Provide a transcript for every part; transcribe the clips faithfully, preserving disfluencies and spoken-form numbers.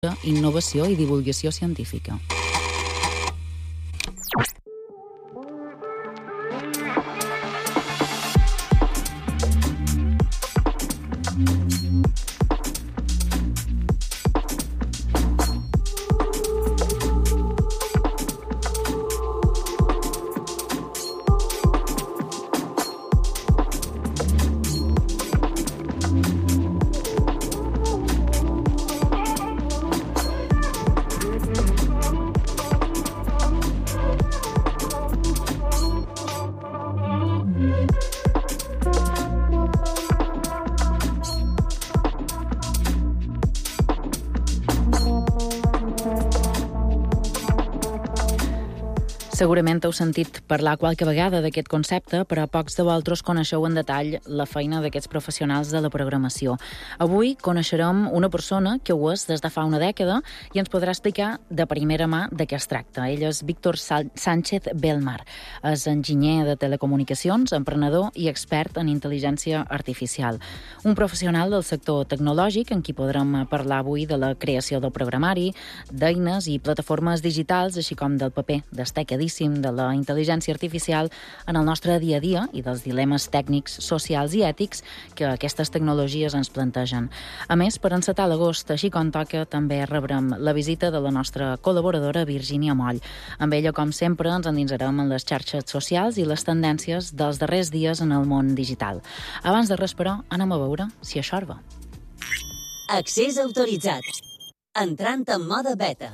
innovació i divulgació científica. Segurament heu sentit parlar qualque vegada d'aquest concepte, però pocs de vosaltres coneixeu en detall la feina d'aquests professionals de la programació. Avui coneixerem una persona que ho és des de fa una dècada i ens podrà explicar de primera mà de què es tracta. Ell és Víctor Sánchez Belmar. És enginyer de telecomunicacions, emprenedor i expert en intel·ligència artificial. Un professional del sector tecnològic en qui podrem parlar avui de la creació del programari, d'eines i plataformes digitals, així com del paper destacadíssim de la intel·ligència artificial en el nostre dia a dia i dels dilemes tècnics, socials i ètics que aquestes tecnologies ens plantegen. A més, per encetar l'agost, així com toca, també rebrem la visita de la nostra col·laboradora Virgínia Moll. Amb ella, com sempre, ens endinsarem en les xarxes socials i les tendències dels darrers dies en el món digital. Abans de res, però, anem a veure si això va. Accés autoritzat. Entrant en mode beta.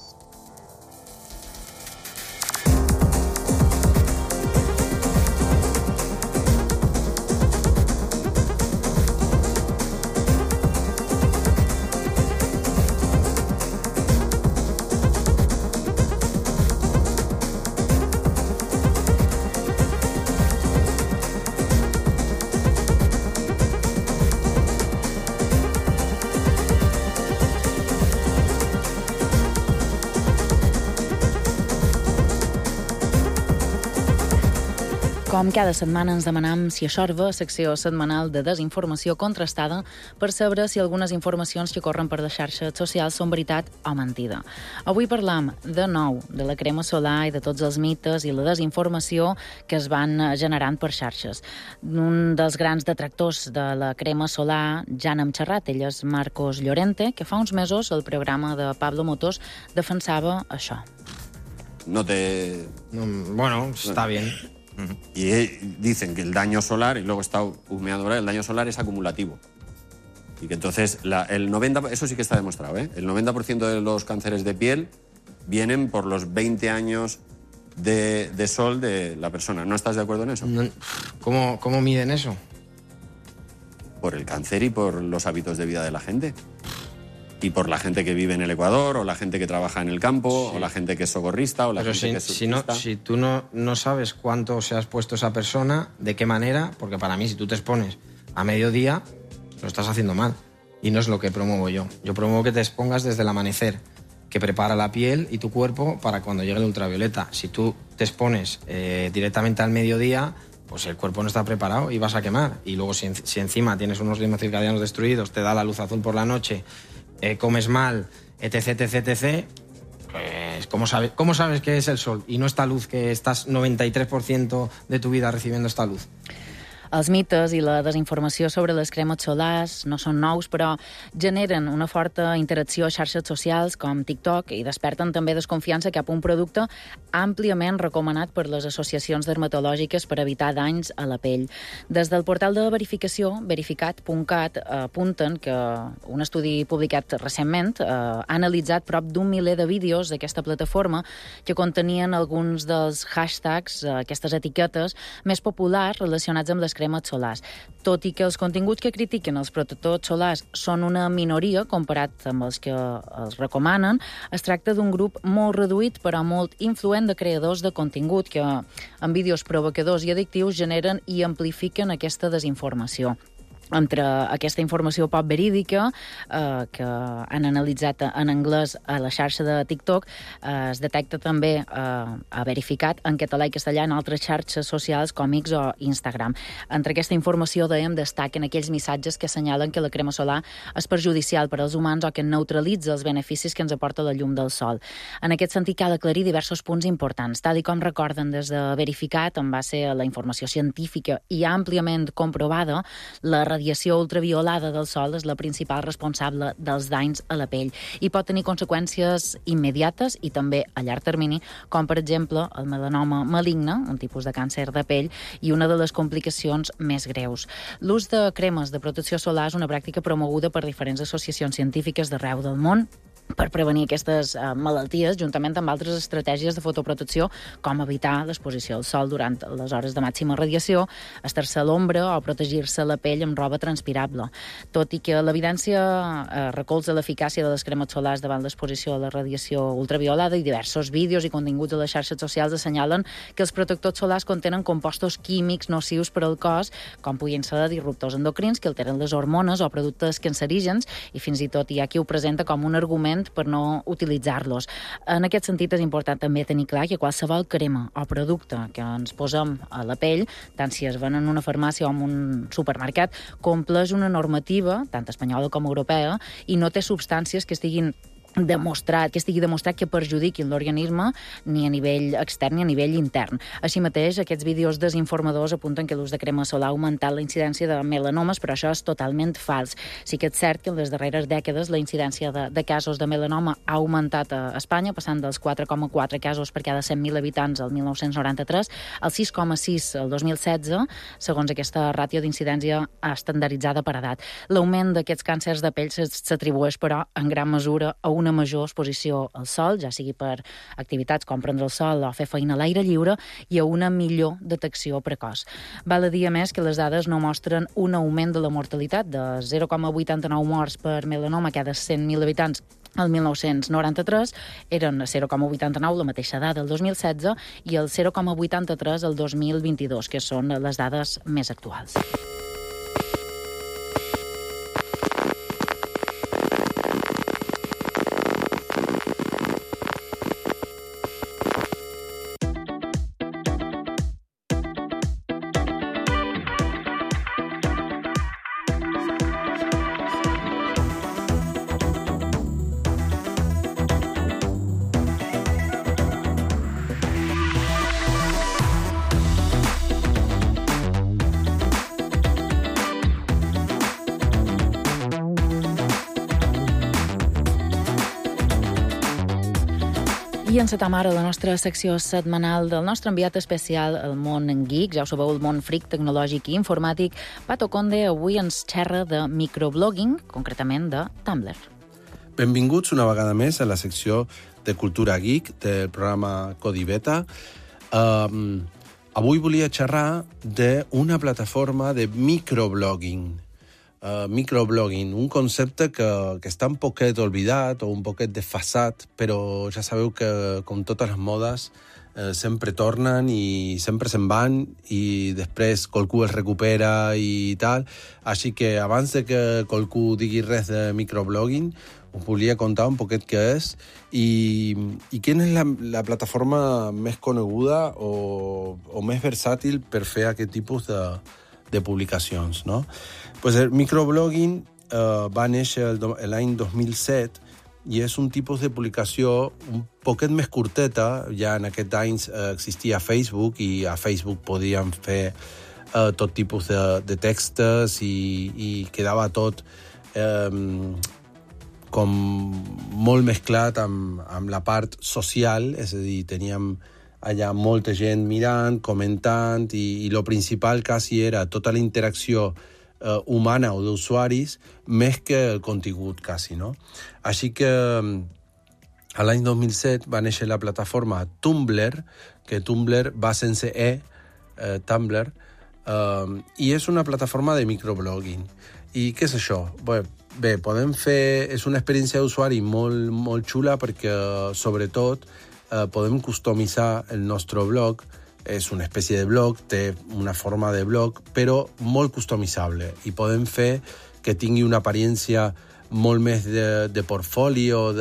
Com cada setmana ens demanam si això va, secció setmanal de desinformació contrastada per saber si algunes informacions que corren per les xarxes socials són veritat o mentida. Avui parlam de nou de la crema solar i de tots els mites i la desinformació que es van generant per xarxes. Un dels grans detractors de la crema solar ja n'hem xerrat, ell és Marcos Llorente, que fa uns mesos el programa de Pablo Motos defensava això. No te... No, bueno, está bien. Y dicen que el daño solar, y luego he estado humeando ahora, el daño solar es acumulativo. Y que entonces, la, el noventa por ciento, eso sí que está demostrado, ¿eh? El noventa por ciento de los cánceres de piel vienen por los veinte años de, de sol de la persona. ¿No estás de acuerdo en eso? No, ¿cómo, ¿Cómo miden eso? Por el cáncer y por los hábitos de vida de la gente. Y por la gente que vive en el Ecuador, o la gente que trabaja en el campo, sí. O la gente que es socorrista, o la Pero gente si, que es si, no, surfista. si tú no, no sabes cuánto se ha expuesto esa persona, de qué manera, porque para mí si tú te expones a mediodía, lo estás haciendo mal. Y no es lo que promuevo yo. Yo promuevo que te expongas desde el amanecer, que prepara la piel y tu cuerpo para cuando llegue el ultravioleta. Si tú te expones eh, directamente al mediodía, pues el cuerpo no está preparado y vas a quemar. Y luego si, si encima tienes unos ritmos circadianos destruidos, te da la luz azul por la noche, Eh, comes mal, etc, etc, etc, pues ¿cómo sabes, ¿cómo sabes que es el sol y no esta luz, que estás noventa y tres por ciento de tu vida recibiendo esta luz? Els mites i la desinformació sobre les cremes solars no són nous, però generen una forta interacció a xarxes socials com TikTok i desperten també desconfiança cap a un producte àmpliament recomanat per les associacions dermatològiques per evitar danys a la pell. Des del portal de verificació, verificat punt cat, apunten que un estudi publicat recentment eh, ha analitzat prop d'un miler de vídeos d'aquesta plataforma que contenien alguns dels hashtags, eh, aquestes etiquetes, més populars relacionats amb les cremes solars. Tot i que els continguts que critiquen els protectors solars són una minoria comparat amb els que els recomanen, es tracta d'un grup molt reduït però molt influent de creadors de contingut que amb vídeos provocadors i addictius generen i amplifiquen aquesta desinformació. entre aquesta informació poc verídica eh, que han analitzat en anglès a la xarxa de TikTok, eh, es detecta també, eh, ha verificat en català i castellà en altres xarxes socials com X o Instagram. Entre aquesta informació, dèiem, destaquen aquells missatges que assenyalen que la crema solar és perjudicial per als humans o que neutralitza els beneficis que ens aporta la llum del sol. En aquest sentit, cal aclarir diversos punts importants. Tal i com recorden des de verificat, en base a la informació científica i àmpliament comprovada, la radiació ultraviolada del sol és la principal responsable dels danys a la pell i pot tenir conseqüències immediates i també a llarg termini, com per exemple el melanoma maligne, un tipus de càncer de pell, i una de les complicacions més greus. L'ús de cremes de protecció solar és una pràctica promoguda per diferents associacions científiques d'arreu del món per prevenir aquestes eh, malalties, juntament amb altres estratègies de fotoprotecció, com evitar l'exposició al sol durant les hores de màxima radiació, estar-se a l'ombra o protegir-se la pell amb roba transpirable. Tot i que l'evidència eh, recolza l'eficàcia de les cremes solars davant l'exposició a la radiació ultraviolada, i diversos vídeos i continguts a les xarxes socials assenyalen que els protectors solars contenen compostos químics nocius per al cos, com puguin ser disruptors endocrins que alteren les hormones o productes cancerígens, i fins i tot hi ha qui ho presenta com un argument per no utilitzar-los. En aquest sentit, és important també tenir clar que qualsevol crema o producte que ens posem a la pell, tant si es ven en una farmàcia o en un supermercat, compleix una normativa, tant espanyola com europea, i no té substàncies que estiguin demostrat, que estigui demostrat que perjudiquin l'organisme ni a nivell extern ni a nivell intern. Així mateix, aquests vídeos desinformadors apunten que l'ús de crema solar ha augmentat la incidència de melanomes, però això és totalment fals. Sí que és cert que en les darreres dècades la incidència de, de casos de melanoma ha augmentat a Espanya, passant dels quatre coma quatre casos per cada cent mil habitants el mil nou-cents noranta-tres al sis coma sis el dos mil setze, segons aquesta ràtio d'incidència estandarditzada per edat. L'augment d'aquests càncers de pell s'atribueix, però, en gran mesura a una major exposició al sol, ja sigui per activitats com prendre el sol o fer feina a l'aire lliure, i a una millor detecció precoç. Val a dir, a més, que les dades no mostren un augment de la mortalitat de zero coma vuitanta-nou morts per melanoma cada cent mil habitants el mil nou-cents noranta-tres, eren zero coma vuitanta-nou la mateixa dada el dos mil setze i el zero coma vuitanta-tres el dos mil vint-i-dos, que són les dades més actuals. I encetam ara la nostra secció setmanal del nostre enviat especial al món geek, ja ho sabeu, el món fric, tecnològic i informàtic. Pato Conde avui ens xerra de microblogging, concretament de Tumblr. Benvinguts una vegada més a la secció de Cultura Geek del programa Codi Beta. Um, avui volia xerrar d'una plataforma de microblogging. Uh, microblogging, un concepte que, que està un poquet oblidat o un poquet desfasat, però ja sabeu que, com totes les modes, eh, sempre tornen i sempre se'n van i després qualcú els recupera i tal. Així que abans de que qualcú digui res de microblogging, us volia contar un poquet què és i, i quina és la, la plataforma més coneguda o, o més versàtil per fer aquest tipus de, de publicacions, no? Pues el microblogging uh, va néixer l'any dos mil set i és un tipus de publicació un poquet més curteta. Ja en aquests anys uh, existia Facebook i a Facebook podíem fer uh, tot tipus de, de textos i, i quedava tot um, com molt mesclat amb, amb la part social, és a dir, teníem allà molta gent mirant, comentant i, i lo principal quasi era tota la interacció Uh, humana o d'usuaris més que el contingut, quasi, no? Així que um, a l'any dos mil set va néixer la plataforma Tumblr, que Tumblr va sense E, uh, Tumblr, uh, i és una plataforma de microblogging. I què és això? Bé, bé podem fer... És una experiència d'usuari molt, molt xula perquè, sobretot, uh, podem customitzar el nostre blog és una espècie de blog, té una forma de blog, però molt customitzable, i podem fer que tingui una apariència molt més de, de portfolio,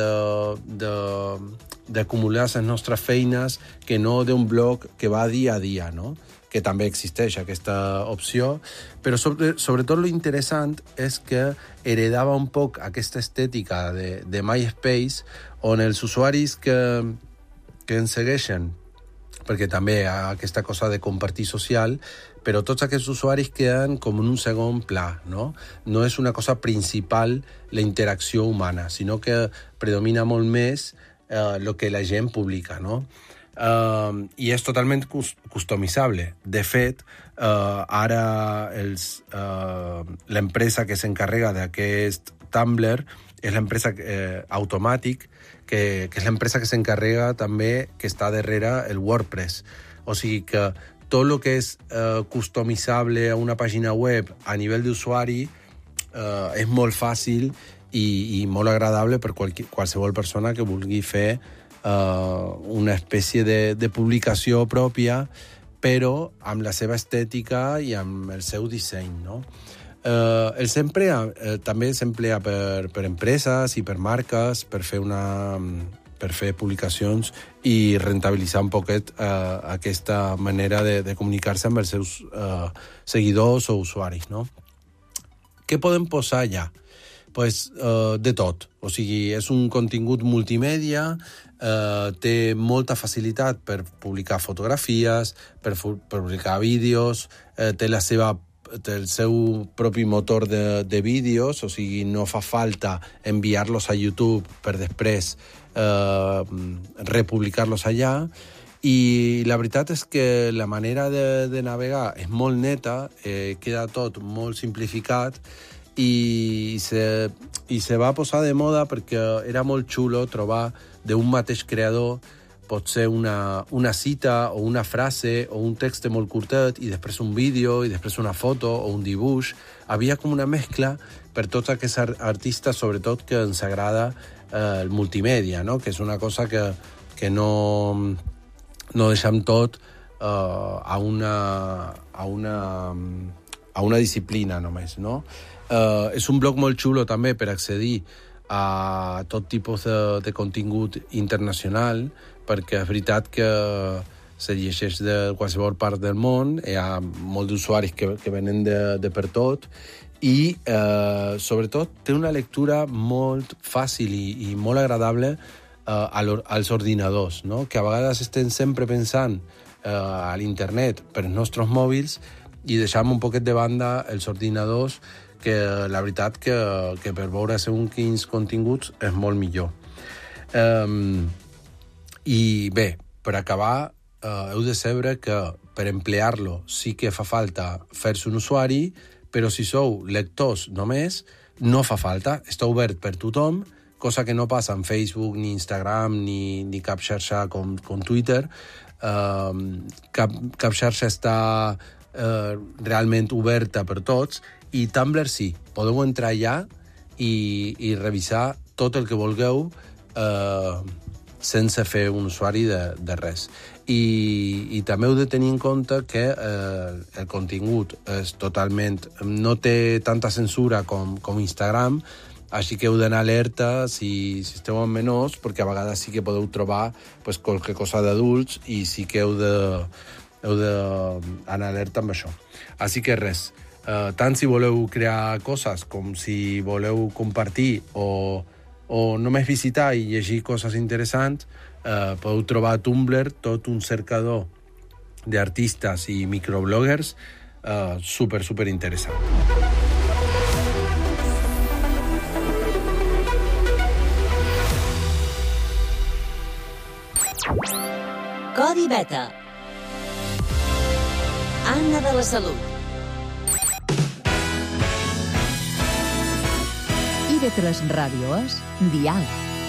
d'acumular les nostres feines, que no d'un blog que va dia a dia, no? Que també existeix aquesta opció, però sobre, sobretot lo interessant és que heredava un poc aquesta estètica de, de MySpace, on els usuaris que, que ens segueixen, perquè també hi ha aquesta cosa de compartir social, però tots aquests usuaris queden com en un segon pla, no? No és una cosa principal la interacció humana, sinó que predomina molt més eh, el que la gent publica, no? Uh, I és totalment customitzable. De fet, uh, ara els, uh, l'empresa que s'encarrega d'aquest Tumblr és l'empresa eh, Automatic, que, que és l'empresa que s'encarrega també, que està darrere el WordPress. O sigui que tot el que és eh, customitzable a una pàgina web a nivell d'usuari eh, és molt fàcil i, i molt agradable per qualque, qualsevol persona que vulgui fer eh, una espècie de, de publicació pròpia, però amb la seva estètica i amb el seu disseny, no? Eh, el s'emplea, eh, també s'emplea per, per empreses i per marques per fer una... per fer publicacions i rentabilitzar un poquet eh, aquesta manera de, de comunicar-se amb els seus eh, seguidors o usuaris, no? Què podem posar allà? Pues, eh, de tot. O sigui, és un contingut multimèdia, eh, té molta facilitat per publicar fotografies, per, per publicar vídeos, eh, té la seva té el seu propi motor de, de vídeos, o sigui, no fa falta enviar-los a YouTube per després eh, republicar-los allà, i la veritat és que la manera de, de navegar és molt neta, eh, queda tot molt simplificat, i se, i se va posar de moda perquè era molt xulo trobar d'un mateix creador pot ser una, una cita o una frase o un text molt curtet i després un vídeo i després una foto o un dibuix. Havia com una mescla per tots aquests artistes, sobretot que ens agrada eh, el multimèdia, no? Que és una cosa que, que no, no deixem tot eh, a, una, a, una, a una disciplina només, no? Eh, és un blog molt xulo també per accedir a tot tipus de, de contingut internacional, perquè és veritat que se llegeix de qualsevol part del món, hi ha molts usuaris que, que venen de, de per tot, i eh, sobretot té una lectura molt fàcil i, i molt agradable eh, als ordinadors, no? Que a vegades estem sempre pensant eh, a l'internet per els nostres mòbils i deixem un poquet de banda els ordinadors, que la veritat que, que per veure segons quins continguts és molt millor. Um, I bé, per acabar, eh, heu de saber que per emplear-lo sí que fa falta fer-se un usuari, però si sou lectors només, no fa falta, està obert per tothom, cosa que no passa en Facebook, ni Instagram, ni, ni cap xarxa com, com Twitter. Eh, cap, cap xarxa està eh, realment oberta per tots, i Tumblr sí, podeu entrar allà i, i revisar tot el que vulgueu eh, sense fer un usuari de, de res. I, i també heu de tenir en compte que eh, el contingut és totalment... no té tanta censura com, com Instagram, així que heu d'anar alerta si, si esteu amb menors, perquè a vegades sí que podeu trobar pues, qualque cosa d'adults i sí que heu de, heu d'anar alerta amb això. Així que res, Uh, tant si voleu crear coses com si voleu compartir o, o només visitar i llegir coses interessants, uh, podeu trobar a Tumblr tot un cercador d'artistes i microbloggers uh, super, super interessant. Codi Beta. Anna de la Salut. I ve tres Ràdio és Dial.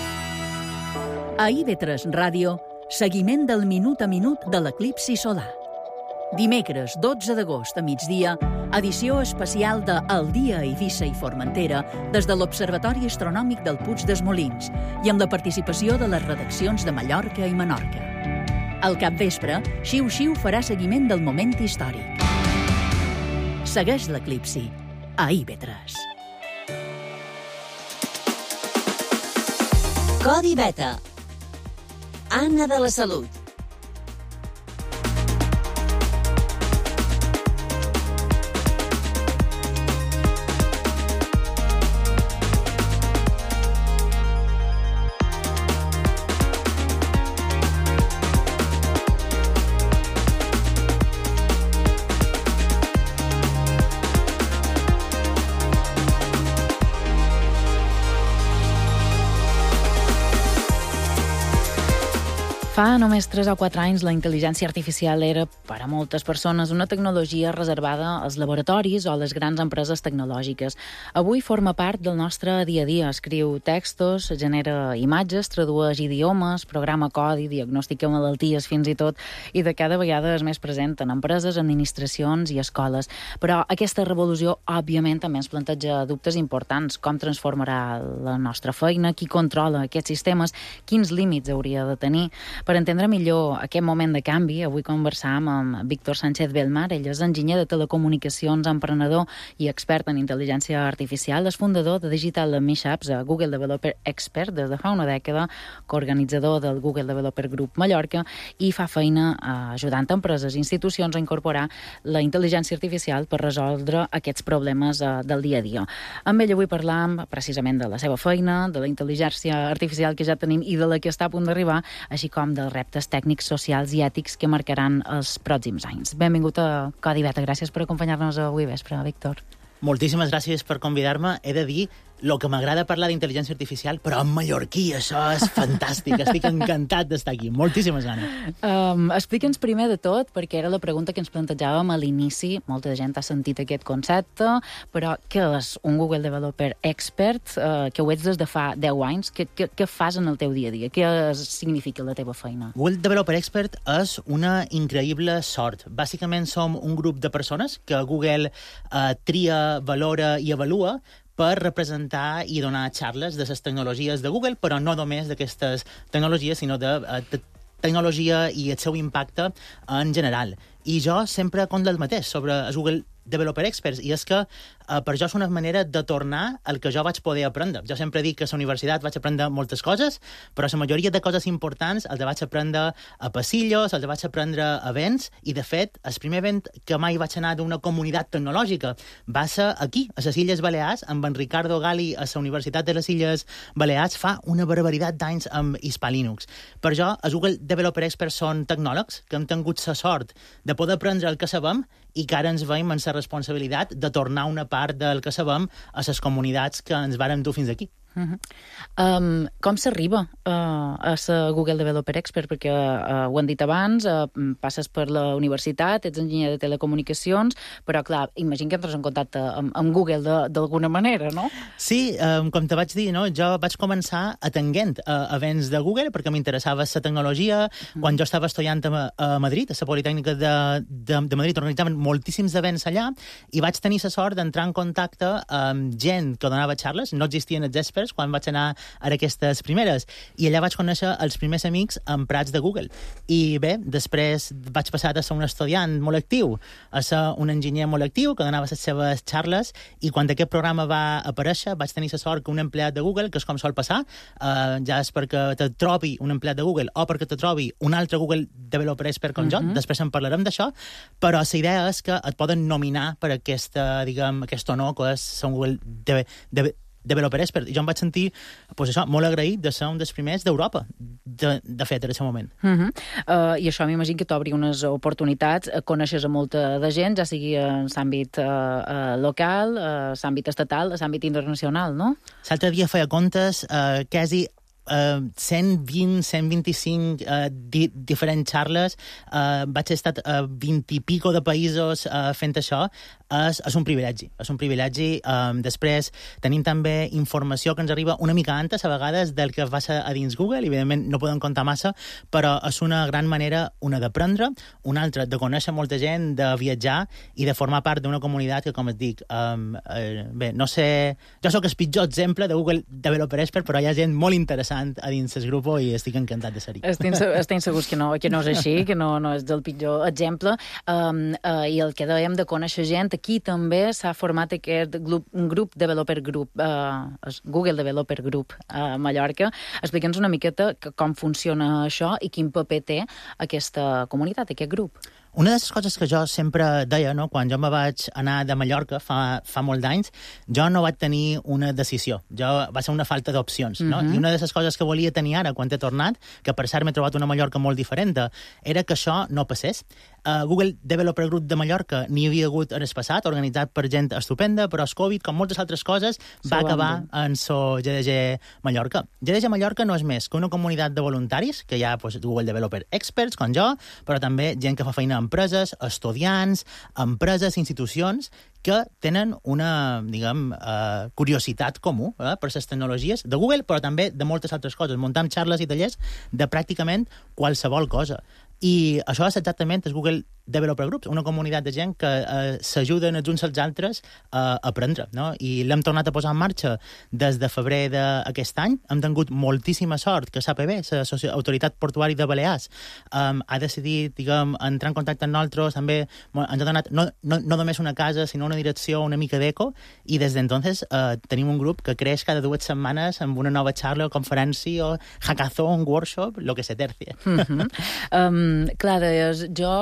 A I ve tres Ràdio, seguiment del minut a minut de l'eclipsi solar. Dimecres dotze d'agost a migdia, edició especial de El dia a Eivissa i Formentera des de l'Observatori Astronòmic del Puig dels Molins i amb la participació de les redaccions de Mallorca i Menorca. Al capvespre, Xiu Xiu farà seguiment del moment històric. Segueix l'eclipsi a I V tres. Codi Beta. Anna de la Salut. Fa només tres o quatre anys, la intel·ligència artificial era, per a moltes persones, una tecnologia reservada als laboratoris o a les grans empreses tecnològiques. Avui forma part del nostre dia a dia. Escriu textos, genera imatges, tradueix idiomes, programa codi, diagnostica malalties fins i tot, i de cada vegada és més present en empreses, administracions i escoles. Però aquesta revolució, òbviament, també ens planteja dubtes importants. Com transformarà la nostra feina? Qui controla aquests sistemes? Quins límits hauria de tenir? Per entendre millor aquest moment de canvi, avui conversam amb Víctor Sánchez Belmar. Ell és enginyer de telecomunicacions, emprenedor i expert en intel·ligència artificial. És fundador de Digital Mishaps, Google Developer Expert, des de fa una dècada, coorganitzador del Google Developer Group Mallorca, i fa feina ajudant empreses i institucions a incorporar la intel·ligència artificial per resoldre aquests problemes del dia a dia. Amb ell avui parlam precisament de la seva feina, de la intel·ligència artificial que ja tenim i de la que està a punt d'arribar, així com dels reptes tècnics, socials i ètics que marcaran els pròxims anys. Benvingut a Codi Beta. Gràcies per acompanyar-nos avui vespre, Víctor. Moltíssimes gràcies per convidar-me. He de dir el que m'agrada parlar d'intel·ligència artificial, però en mallorquí, això és fantàstic. Estic encantat d'estar aquí. Moltíssimes ganes. Um, Explica'ns primer de tot, perquè era la pregunta que ens plantejàvem a l'inici. Molta gent ha sentit aquest concepte, però què és un Google Developer Expert? Uh, que ho ets des de fa deu anys. Què, què, què fas en el teu dia a dia? Què significa la teva feina? Google Developer Expert és una increïble sort. Bàsicament som un grup de persones que Google uh, tria, valora i avalua per representar i donar xarles de les tecnologies de Google, però no només d'aquestes tecnologies, sinó de, de tecnologia i el seu impacte en general. I jo sempre conto el mateix sobre el Google Developer Experts, i és que eh, per jo és una manera de tornar al que jo vaig poder aprendre. Jo sempre dic que a la universitat vaig aprendre moltes coses, però la majoria de coses importants els vaig aprendre a passillos, els vaig aprendre a events, i de fet, el primer event que mai vaig anar d'una comunitat tecnològica va ser aquí, a les Illes Balears, amb en Ricardo Gali a la Universitat de les Illes Balears fa una barbaritat d'anys amb Hispalinux. Per jo, els Google Developer Experts són tecnòlegs que hem tingut la sort de poder aprendre el que sabem i que ara ens veiem en la responsabilitat de tornar una part del que sabem a les comunitats que ens vàrem dur fins aquí. Uh-huh. Um, com s'arriba uh, a ser Google Developer Expert? Perquè uh, ho han dit abans, uh, passes per la universitat, ets enginyer de telecomunicacions, però clar, imagino que entres en contacte amb, amb Google d'alguna manera, no? Sí, um, com te vaig dir, no? Jo vaig començar atenguent a events de Google perquè m'interessava la tecnologia. Uh-huh. Quan jo estava estudiant a, a Madrid, a la Politècnica de, de, de Madrid, organitzaven moltíssims events allà i vaig tenir la sort d'entrar en contacte amb gent que donava xarles. No existien els experts quan vaig anar a aquestes primeres, i allà vaig conèixer els primers amics en prats de Google. I bé, després vaig passar de ser un estudiant molt actiu a ser un enginyer molt actiu que donava les seves xarles, i quan aquest programa va aparèixer vaig tenir la sort que un empleat de Google, que és com sol passar, eh, ja és perquè te trobi un empleat de Google o perquè te trobi un altre Google Developer Expert com uh-huh. jo, després en parlarem d'això, però la idea és que et poden nominar per aquesta, diguem, aquest honor que és ser un Google de, de, Developer Expert. I jo em vaig sentir pues això, molt agraït de ser un dels primers d'Europa, de, de fet, en aquest moment. Uh-huh. uh, I això m'imagino que t'obri unes oportunitats, coneixes a molta de gent, ja sigui en l'àmbit uh, uh, local, uh, l'àmbit estatal, l'àmbit internacional, no? L'altre dia feia comptes, uh, quasi Uh, cent vint, cent vint-i-cinc uh, di diferents xarles, uh, vaig estar a uh, vint i pico de països uh, fent això. És, és un privilegi, és un privilegi. Um, després tenim també informació que ens arriba una mica antes, a vegades, del que passa a dins Google, i evidentment no podem contar massa, però és una gran manera, una d'aprendre, una altra de conèixer molta gent, de viatjar i de formar part d'una comunitat que, com et dic, um, uh, bé, no sé, jo sóc el pitjor exemple de Google Developer Expert, però hi ha gent molt interessant passant a dins el grup i estic encantat de ser-hi. Estem, estem segurs que no, que no és així, que no, no és del pitjor exemple. Um, uh, I el que dèiem de conèixer gent, aquí també s'ha format aquest grup, un grup Developer Group, uh, Google Developer Group a Mallorca. Explica'ns una miqueta com funciona això i quin paper té aquesta comunitat, aquest grup. Una de les coses que jo sempre deia, no? Quan jo me vaig anar de Mallorca fa, fa molts d'anys, jo no vaig tenir una decisió. Jo, va ser una falta d'opcions. No? Uh-huh. I una de les coses que volia tenir ara, quan he tornat, que per cert m'he trobat una Mallorca molt diferent, era que això no passés. Uh, Google Developer Group de Mallorca n'hi havia hagut en el passat, organitzat per gent estupenda, però el Covid, com moltes altres coses, va so acabar en so G D G Mallorca. G D G Mallorca no és més que una comunitat de voluntaris, que hi ha pues, Google Developer Experts, com jo, però també gent que fa feina a empreses, estudiants, empreses, institucions, que tenen una, diguem, uh, curiositat comú eh, per les tecnologies de Google, però també de moltes altres coses. Muntam xarles i tallers de pràcticament qualsevol cosa. I això és exactament el Google Developer Groups, una comunitat de gent que eh, s'ajuden els uns als altres a aprendre, no? I l'hem tornat a posar en marxa des de febrer d'aquest any. Hem tingut moltíssima sort que s'A P B, l'Autoritat Portuària de Balears, um, ha decidit, diguem, entrar en contacte amb nosaltres, també ens ha donat no, no, no només una casa, sinó una direcció, una mica d'eco, i des d'entonces eh, tenim un grup que creix cada dues setmanes amb una nova xarra o conferència o hackathon, workshop, lo que se tercie. Mm-hmm. um, clar, deies, jo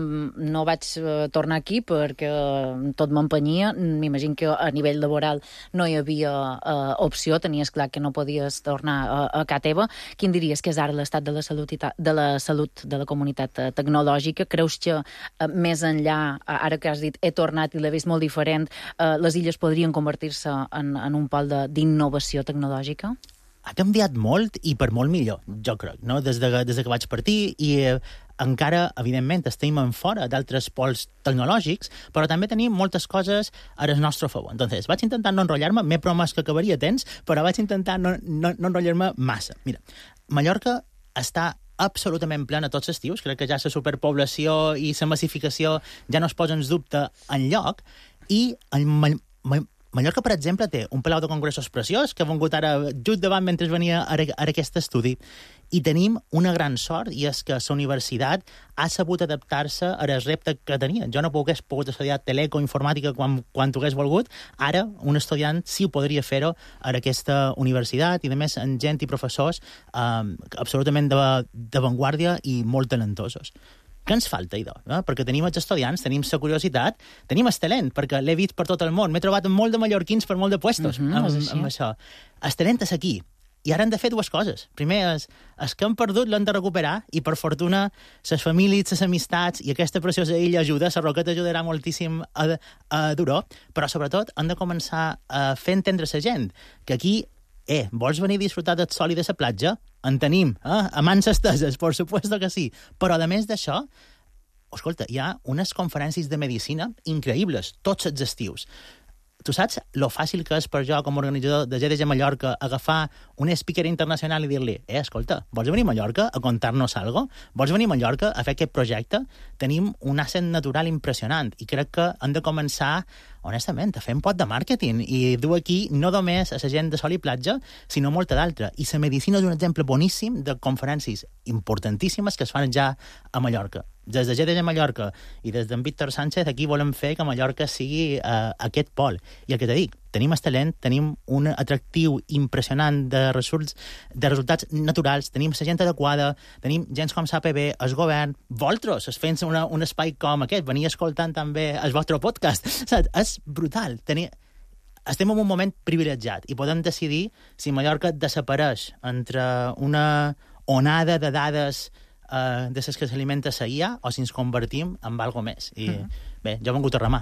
no vaig uh, tornar aquí perquè tot m'empenyia. M'imagino que a nivell laboral no hi havia uh, opció, tenies clar que no podies tornar a, a casa teva. Quin diries que és ara l'estat de la salut i ta, de la salut de la comunitat uh, tecnològica? Creus que uh, més enllà, uh, ara que has dit he tornat i l'he vist molt diferent, uh, les illes podrien convertir-se en, en un pol d'innovació tecnològica? Ha canviat molt i per molt millor, jo crec, no? Des de, des de que vaig partir i eh, encara, evidentment, estem en fora d'altres pols tecnològics, però també tenim moltes coses a el nostre favor. Entonces, vaig intentar no enrotllar-me, m'he promès que acabaria temps, però vaig intentar no, no, no enrotllar-me massa. Mira, Mallorca està absolutament plena tots els estius, crec que ja la superpoblació i la massificació ja no es posa en dubte enlloc, i el Mallorca, per exemple, té un palau de congressos preciós que ha vingut ara just davant mentre venia ara, ara aquest estudi. I tenim una gran sort, i és que la universitat ha sabut adaptar-se al repte que tenia. Jo no hagués pogut estudiar teleco, informàtica, quan, quan ho hagués volgut. Ara, un estudiant sí ho podria fer-ho a aquesta universitat, i a més, amb gent i professors eh, absolutament d'avantguàrdia i molt talentosos. Què ens falta, idò? Eh? Perquè tenim els estudiants, tenim la curiositat, tenim el talent, perquè l'he vist per tot el món. M'he trobat amb molt de mallorquins per molt de puestos mm-hmm, amb, amb això. El talent és aquí. I ara hem de fer dues coses. Primer, és, és que hem perdut l'hem de recuperar, i per fortuna, les famílies, les amistats i aquesta preciosa illa ajuda, la roqueta ajudarà moltíssim a, a dur-ho, però sobretot hem de començar a fer entendre la gent que aquí, eh, vols venir a disfrutar del sol i de la platja? En tenim, eh? A mans esteses, per supuesto que sí. Però, a més d'això, escolta, hi ha unes conferències de medicina increïbles, tots els estius. Tu saps lo fàcil que és per jo, com a organitzador de G D G Mallorca, agafar un speaker internacional i dir-li, eh, escolta, vols venir a Mallorca a contar-nos alguna cosa? Vols venir a Mallorca a fer aquest projecte? Tenim un asset natural impressionant i crec que hem de començar, honestament, a fer un pot de màrqueting i dur aquí no només a la gent de sol i platja, sinó molta d'altra. I la medicina és un exemple boníssim de conferències importantíssimes que es fan ja a Mallorca. Des de G D G Mallorca i des d'en Víctor Sánchez aquí volem fer que Mallorca sigui uh, aquest pol. I el que te dic, tenim el talent, tenim un atractiu impressionant de, results, de resultats naturals, tenim la gent adequada, tenim gens com l'A P B, el govern, vosaltres, es fent una, un espai com aquest, venir escoltant també el vostre podcast. Saps? És brutal. Tenir... Estem en un moment privilegiat i podem decidir si Mallorca desapareix entre una onada de dades Uh, de les que s'alimenta la I A o si ens convertim en algo més. I mm. bé, jo he vingut a remar.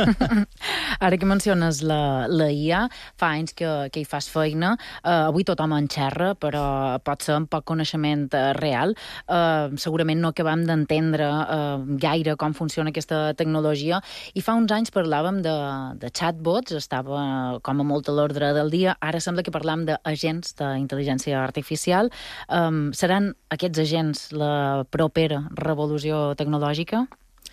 Ara que menciones la, la I A, fa anys que, que hi fas feina. Uh, avui tothom en xerra, però pot ser amb poc coneixement uh, real. Uh, segurament no acabam d'entendre uh, gaire com funciona aquesta tecnologia. I fa uns anys parlàvem de, de chatbots, estava com a molt a l'ordre del dia. Ara sembla que parlam d'agents d'intel·ligència artificial. Um, seran aquests agents la propera revolució tecnològica?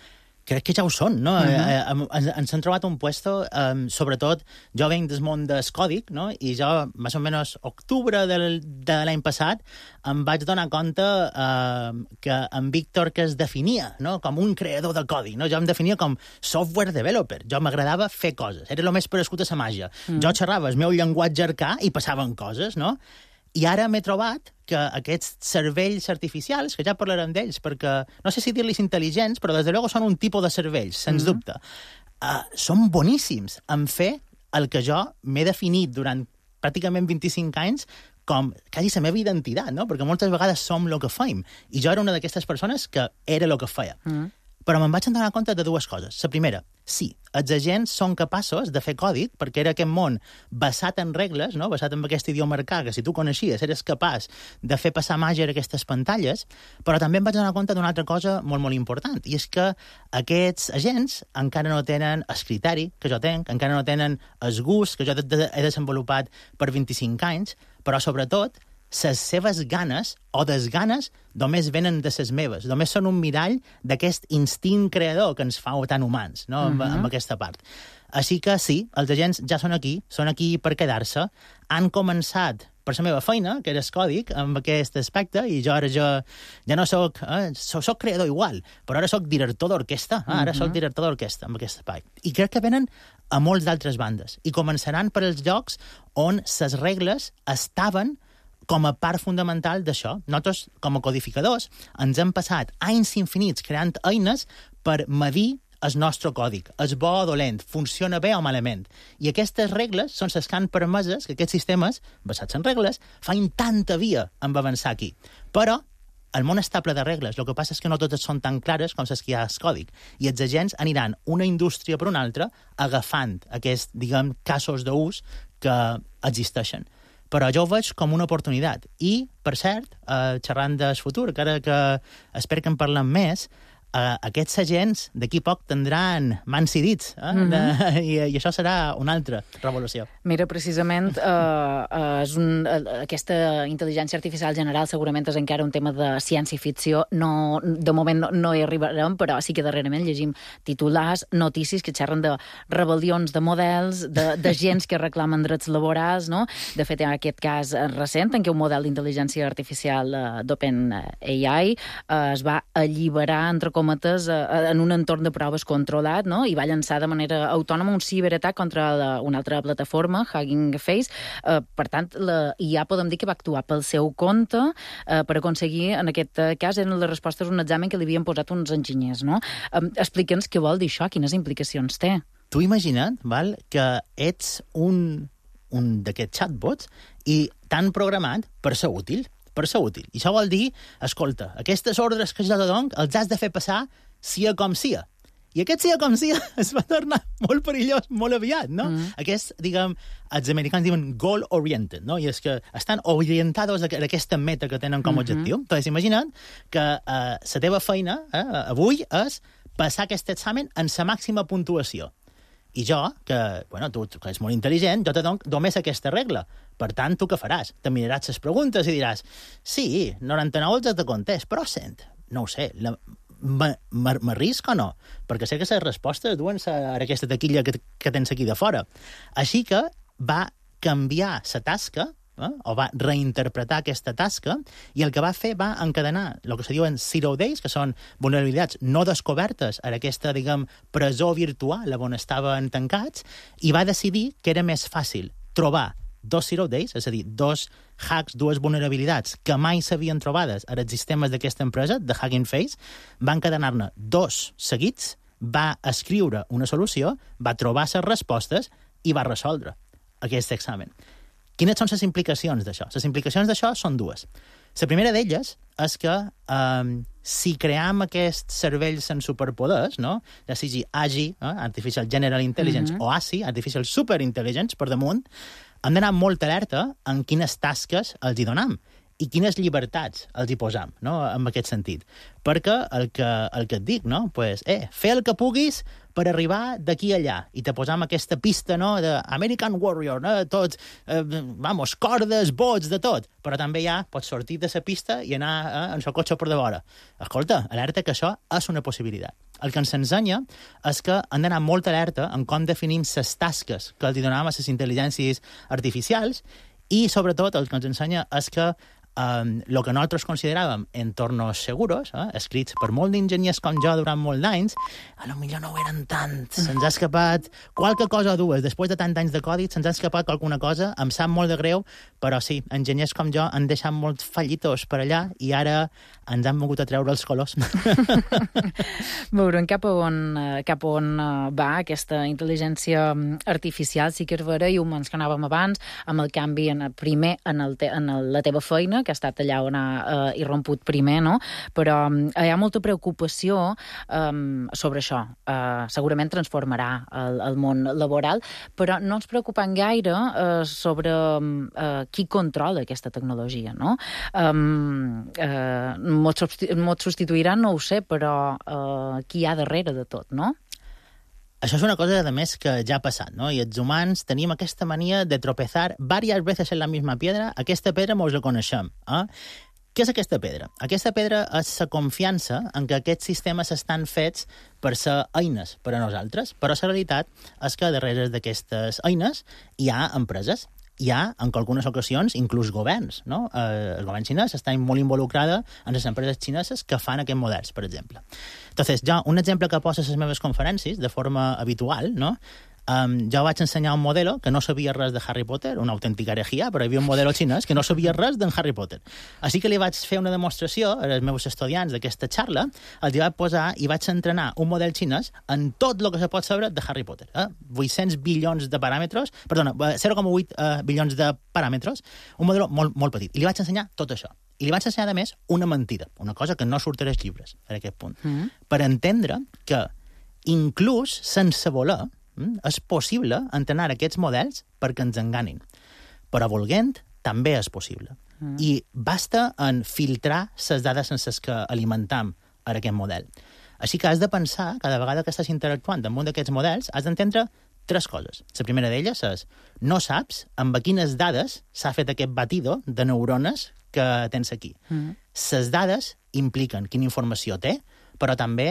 crec que ja ho són, no? Uh-huh. eh, ens, ens han trobat un puesto, eh, sobretot, jo venc del món del còdic, no? I jo, més o menys, octubre del, de l'any passat, em vaig donar compte eh, que en Víctor que es definia, no? Com un creador de còdic, no? Jo em definia com software developer. Jo m'agradava fer coses. Era el més parescut a la màgia. Uh-huh. Jo xerrava el meu llenguatge arcà i passaven coses, no? I ara m'he trobat que aquests cervells artificials, que ja parlarem d'ells, perquè no sé si dir-los intel·ligents, però des de luego són un tipus de cervells, sens mm-hmm. dubte, uh, són boníssims en fer el que jo m'he definit durant pràcticament vint-i-cinc anys com quasi la meva identitat, no? Perquè moltes vegades som el que feim. I jo era una d'aquestes persones que era el que feia. Mm. Però me'n vaig donar compte de dues coses. La primera, sí, els agents són capaços de fer còdic, perquè era aquest món basat en regles, no? Basat en aquest idioma arcà, que si tu coneixies eres capaç de fer passar màgia a aquestes pantalles, però també em vaig donar compte d'una altra cosa molt, molt important, i és que aquests agents encara no tenen el criteri que jo tenc, encara no tenen el gust que jo he desenvolupat per vint-i-cinc anys, però sobretot les seves ganes o desganes només venen de les meves, només són un mirall d'aquest instint creador que ens fa tan humans, no? Uh-huh. amb, amb aquesta part. Així que sí, els agents ja són aquí, són aquí per quedar-se, han començat per la meva feina, que era el còdic, amb aquest aspecte, i jo ara jo, ja no soc, eh, soc, soc creador igual, però ara soc director d'orquestra, eh? Ara uh-huh. soc director d'orquestra amb aquest espai. I crec que venen a molts d'altres bandes, i començaran per als llocs on les regles estaven com a part fundamental d'això. Nosaltres, com a codificadors, ens hem passat anys infinits creant eines per medir el nostre còdic. És bo o dolent, funciona bé o malament. I aquestes regles són les que han permeses que aquests sistemes, basats en regles, fan tanta via amb avançar aquí. Però el món està ple de regles. El que passa és que no totes són tan clares com les que hi ha al còdic. I els agents aniran una indústria per una altra agafant aquests, diguem, casos d'ús que existeixen. Però jo ho veig com una oportunitat. I, per cert, eh, xerrant del futur, que ara que espero que en parlem més, eh, aquests agents d'aquí poc tindran mans i dits, eh? mm-hmm. de, i, i això serà una altra revolució. Mira, precisament, eh, eh, és un, eh, aquesta intel·ligència artificial general segurament és encara un tema de ciència-ficció. No, de moment no, no hi arribarem, però sí que darrerament llegim titulars, notícies que xerren de rebel·lions de models, de, de gens que reclamen drets laborals, no? De fet, hi ha aquest cas recent en què un model d'intel·ligència artificial eh, d'OpenAI eh, es va alliberar, entre cometes, eh, en un entorn de proves controlat, no? I va llançar de manera autònoma un ciberatac contra la, una altra plataforma, Hugging Face. Eh, per tant, la I A podem dir que va actuar pel seu compte eh, per aconseguir, en aquest cas, eren les respostes a un examen que li havien posat uns enginyers, no? Eh, Explica'ns què vol dir això, quines implicacions té. Tu imagina't, val, que ets un, un d'aquests chatbots i t'han programat per ser útil. per ser útil. I això vol dir, escolta, aquestes ordres que jo te dono els has de fer passar sia com sia. I aquest sia com sia es va tornar molt perillós molt aviat, no? Mm. Aquest, diguem, els americans diuen goal-oriented, no? I és que estan orientados a aquesta meta que tenen com a objectiu. Mm-hmm. Entonces, imagina't que eh, la teva feina eh, avui és passar aquest examen en la màxima puntuació. I jo, que, bueno, tu que ets molt intel·ligent, jo te dono només aquesta regla. Per tant, tu què faràs? Te miraràs les preguntes i diràs sí, noranta-nou els has de contest, però cent, no ho sé, la, m'arrisc o no? Perquè sé que les respostes duen a aquesta taquilla que, que tens aquí de fora. Així que va canviar la tasca, eh, o va reinterpretar aquesta tasca, i el que va fer va encadenar el que se diuen zero days, que són vulnerabilitats no descobertes a aquesta, diguem, presó virtual on estaven tancats, i va decidir que era més fàcil trobar dos zero days, és a dir, dos hacks, dues vulnerabilitats que mai s'havien trobades als sistemes d'aquesta empresa, de Hugging Face, va encadenar-ne dos seguits, va escriure una solució, va trobar les respostes i va resoldre aquest examen. Quines són les implicacions d'això? Les implicacions d'això són dues. La primera d'elles és que um, si cream aquests cervells en superpoders, no? ja sigui A G I, eh? Artificial General Intelligence, mm-hmm. o A S I, Artificial Superintelligence, per damunt, hem d'anar molt alerta en quines tasques els hi donam. i quines llibertats els hi posam, no?, en aquest sentit. Perquè el que, el que et dic, no?, pues, eh, fer el que puguis per arribar d'aquí a allà, i te posam aquesta pista, no?, d'American Warrior, no?, tots, eh, vamos, cordes, bots, de tot, però també ja pots sortir de la pista i anar eh, en el cotxe per de vora. Escolta, alerta que això és una possibilitat. El que ens ensenya és que hem d'anar molt alerta en com definim les tasques que els donem a les intel·ligències artificials i, sobretot, el que ens ensenya és que el um, que nosaltres consideràvem entornos seguros, eh, escrits per molt d'enginyers com jo durant molt d'anys, a lo millor no ho eren tant. Se'ns ha escapat qualque cosa o dues. Després de tant anys de codi, se'ns ha escapat alguna cosa. Em sap molt de greu, però sí, enginyers com jo han deixat molts fallitos per allà i ara ens han mogut a treure els colors. Veurem cap a on, cap a on va aquesta intel·ligència artificial. Sí que és vera, i humans que anàvem abans, amb el canvi en, primer en, el te, en el, la teva feina, que ha estat allà on ha eh, irromput primer, no? Però eh, hi ha molta preocupació eh, sobre això. Eh, segurament transformarà el, el món laboral, però no ens preocupem gaire eh, sobre eh, qui controla aquesta tecnologia, no? Eh, eh, Mos substituirà, no ho sé, però eh, qui hi ha darrere de tot, no? Això és una cosa, a més, que ja ha passat, no? I els humans tenim aquesta mania de tropezar diverses vegades en la misma pedra. Aquesta pedra mos la coneixem. Eh? Què és aquesta pedra? Aquesta pedra és la confiança en que aquests sistemes estan fets per ser eines per a nosaltres, però la realitat és que darrere d'aquestes eines hi ha empreses. Hi ha, en algunes ocasions, inclús governs, no? Eh, el govern xinès està molt involucrada en les empreses xineses que fan aquests models, per exemple. Entonces, jo, un exemple que poso a les meves conferències, de forma habitual, no?, Um, jo vaig ensenyar un modelo que no sabia res de Harry Potter, una autèntica herejia, però hi havia un modelo xinès que no sabia res d'en Harry Potter. Així que li vaig fer una demostració als meus estudiants d'aquesta xarra, els vaig posar i vaig entrenar un model xinès en tot el que se pot saber de Harry Potter. Eh? vuit-cents bilions de paràmetres, perdona, zero coma vuit uh, bilions de paràmetres, un model molt, molt petit. I li vaig ensenyar tot això. I li vaig ensenyar, a més, una mentida, una cosa que no surt als llibres, en aquest punt, mm-hmm. per entendre que, inclús sense voler, és possible entrenar aquests models perquè ens enganin. Però volent, també és possible. Mm. I basta en filtrar les dades sense que alimentam a aquest model. Així que has de pensar, cada vegada que estàs interactuant amb un d'aquests models, has d'entendre tres coses. La primera d'elles és, no saps amb quines dades s'ha fet aquest batido de neurones que tens aquí. Mm. Les dades impliquen quina informació té, però també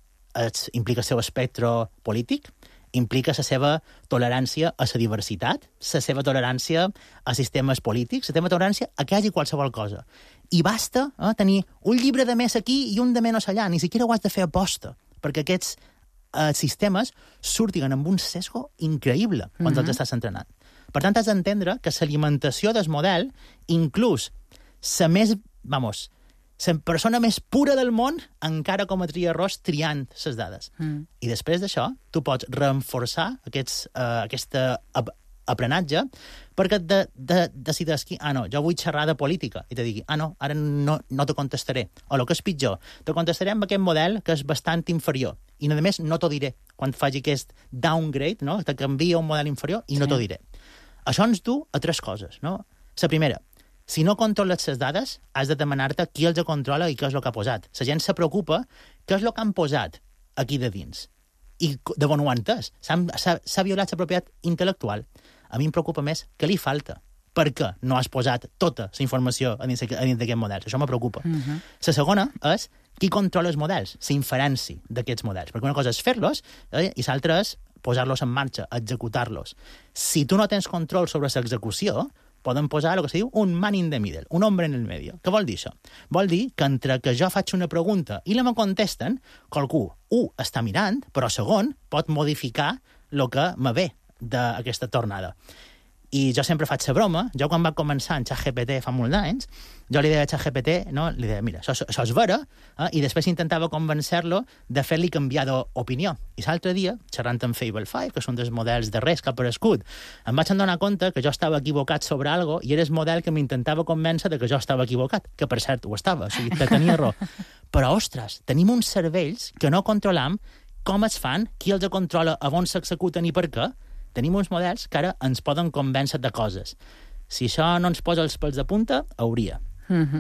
es, implica el seu espectre polític, implica la seva tolerància a la diversitat, la seva tolerància a sistemes polítics, la seva tolerància a que hi hagi qualsevol cosa. I basta eh, tenir un llibre de més aquí i un de menys allà, ni siquiera ho has de fer aposta, perquè aquests eh, sistemes surtin amb un sesgo increïble quan mm-hmm. els estàs entrenant. Per tant, has d'entendre que l'alimentació del model, inclús la més, vamos, la persona més pura del món encara cometria errors triant les dades. Mm. I després d'això, tu pots reforçar aquests, uh, aquest ap aprenatge perquè de, de, decidis que, ah, no, jo vull xerrar de política, i te digui, ah, no, ara no, no te contestaré. O el que és pitjor, te contestaré amb aquest model que és bastant inferior. I, a més, no t'ho diré. Quan faci aquest downgrade, no? Te canvia un model inferior i no sí. t'ho diré. Això ens du a tres coses, no? La primera, si no controles les dades, has de demanar-te qui els controla i què és el que ha posat. La gent se preocupa què és el que han posat aquí de dins. I de bon ho han entès. S'ha violat la propietat intel·lectual. A mi em preocupa més què li falta. Per què no has posat tota la informació a dins d'aquests models? Això me preocupa. La uh-huh. segona és qui controla els models, la inferència d'aquests models. Perquè una cosa és fer-los eh, i l'altra és posar-los en marxa, executar-los. Si tu no tens control sobre l'execució, poden posar el que se diu un man in the middle, un hombre en el medio. Què vol dir això? Vol dir que entre que jo faig una pregunta i la me contesten, qualcú, un, està mirant, però segon, pot modificar el que me ve d'aquesta tornada. I jo sempre faig la broma, jo quan va començar en ChatGPT fa molts anys, jo li deia a ChatGPT, no, li deia, mira, això, això és vera, eh? I després intentava convencer-lo de fer-li canviar d'opinió. I l'altre dia, xerrant amb Fable cinc, que és un dels models de res que ha aparegut, em vaig adonar compte que jo estava equivocat sobre algo i era el model que m'intentava convèncer de que jo estava equivocat, que per cert ho estava, o sigui, que tenia raó. Però, ostres, tenim uns cervells que no controlam com es fan, qui els controla, a on s'executen i per què. Tenim uns models que ara ens poden convèncer de coses. Si això no ens posa els pèls de punta, hauria. Mm-hmm.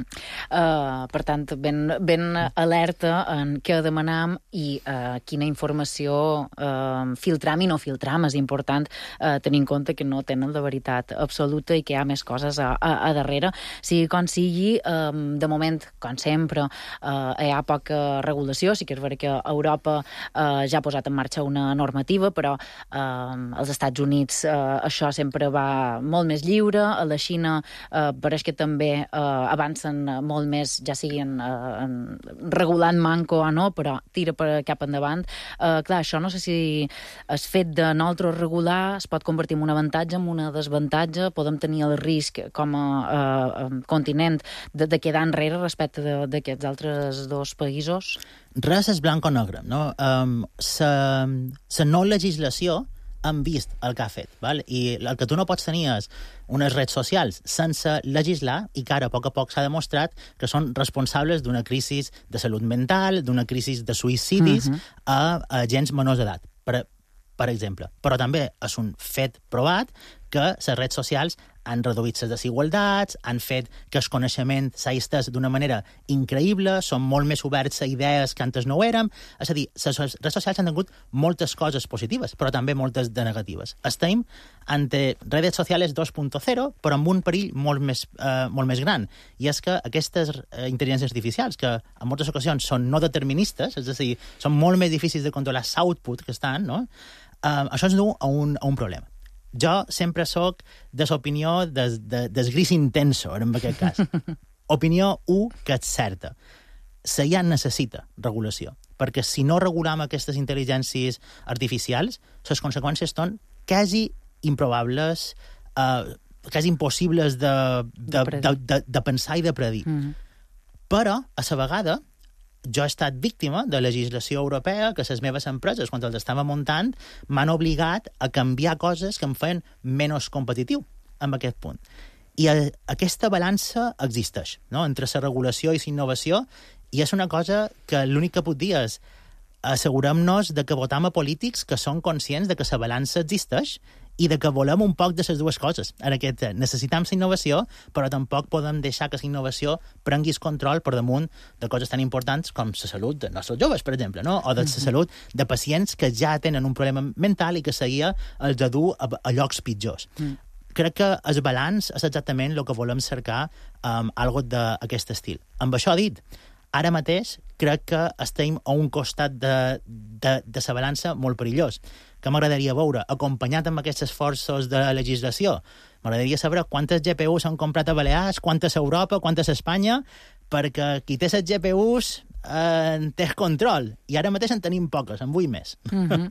uh, per tant, ben, ben alerta en què demanam i uh, quina informació uh, filtram i no filtram. És important uh, tenir en compte que no tenen la veritat absoluta i que hi ha més coses a, a, a darrere. Sigui com sigui, um, de moment, com sempre, uh, hi ha poca regulació. Sí que és vera que Europa uh, ja ha posat en marxa una normativa, però uh, als Estats Units uh, això sempre va molt més lliure. A la Xina uh, pareix que també uh, avancen molt més, ja siguin uh, regulant manco o no, però tira per cap endavant. Uh, clar, això no sé si el fet de nosaltres regular es pot convertir en un avantatge, en una desavantatge. Podem tenir el risc com a uh, continent de, de quedar enrere respecte d'aquests altres dos països? Res és blanc o negre, no? Um, sa, sa no legislació han vist el que ha fet, val? I el que tu no pots tenir és unes redes socials sense legislar i que ara a poc a poc s'ha demostrat que són responsables d'una crisi de salut mental, d'una crisi de suïcidis uh-huh. a, a gens menors d'edat, per, per exemple. Però també és un fet provat que les redes socials han reduït les desigualtats, han fet que el coneixement s'ha estès d'una manera increïble, són molt més oberts a idees que antes no ho érem. És a dir, les redes socials han tingut moltes coses positives, però també moltes de negatives. Estem ante redes socials dos punt zero, però amb un perill molt més, eh, molt més gran. I és que aquestes eh, intel·ligències artificials, que en moltes ocasions són no deterministes, és a dir, són molt més difícils de controlar l'output que estan, no? Eh, això ens du a un, a un problema. Jo sempre sóc de l'opinió des, de, des gris intenso, en aquest cas. Opinió u, que és certa. La I A necessita regulació, perquè si no regulam aquestes intel·ligències artificials, les conseqüències són quasi improbables, eh, quasi impossibles de, de, de, de, de, de pensar i de predir. Mm. Però, a la vegada, jo he estat víctima de legislació europea que les meves empreses, quan els estava muntant, m'han obligat a canviar coses que em feien menys competitiu en aquest punt. I a, aquesta balança existeix, no?, entre la regulació i la innovació, i és una cosa que l'únic que puc dir és assegurem-nos de que votam a polítics que són conscients de que la balança existeix i de que volem un poc de les dues coses. En aquest, necessitem la innovació, però tampoc podem deixar que la innovació prengui el control per damunt de coses tan importants com la salut dels nostres joves, per exemple, no? O de la salut de pacients que ja tenen un problema mental i que seguia els de dur a, a llocs pitjors. Mm. Crec que el balanç és exactament el que volem cercar amb um, algo d'aquest estil. Amb això dit, ara mateix crec que estem a un costat de, de, de la balança molt perillós, que m'agradaria veure, acompanyat amb aquests esforços de legislació. M'agradaria saber quantes G P Us s'han comprat a Balears, quantes a Europa, quantes a Espanya, perquè qui té les G P Us eh, té control. I ara mateix en tenim poques, en vull més. Mm-hmm.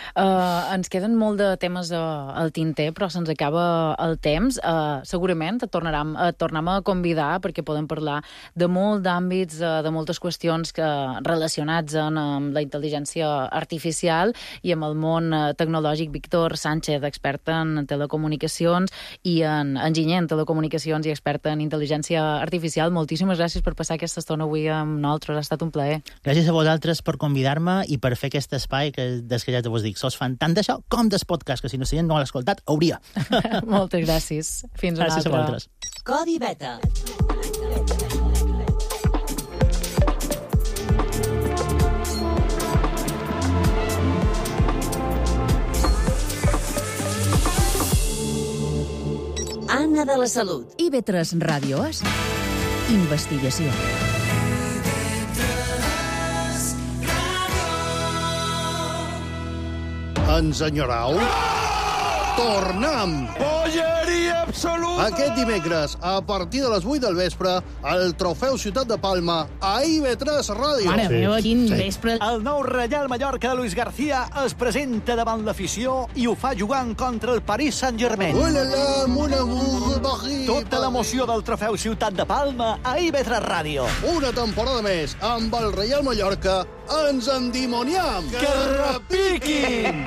uh, ens queden molt de temes uh, al tinter, però se'ns acaba el temps. Uh, segurament et tornarem, et tornem a convidar perquè podem parlar de molt d'àmbits, uh, de moltes qüestions que, relacionats en, amb la intel·ligència artificial i amb el món uh, tecnològic. Víctor Sánchez, expert en telecomunicacions i en enginyer en telecomunicacions i expert en intel·ligència artificial. Moltíssimes gràcies per passar aquesta estona avui amb nosaltres. Ha estat un plaer. Gràcies a vosaltres per convidar-me i per fer aquest espai que des que ja te vos dic, sos fan tant d'això com des podcast, que si no s'hi no l'ha escoltat, hauria. Moltes gràcies. Fins una gràcies altra. Gràcies a vosaltres. Codi Beta. Anna de la Salut. I V tres Ràdio és investigació. Ens enyorau? Tornem! Polleria absoluta! Aquest dimecres, a partir de les vuit del vespre, el Trofeu Ciutat de Palma a I V tres Ràdio. Mare sí. meva, quin Sí. vespre. El nou Reial Mallorca de Luis García es presenta davant l'afició i ho fa jugant contra el Paris Saint-Germain. Oh là là, mon amour, Paris, Tota l'emoció del Trofeu Ciutat de Palma a I V tres Ràdio. Una temporada més amb el Reial Mallorca ens endimoniam. Que repiquin!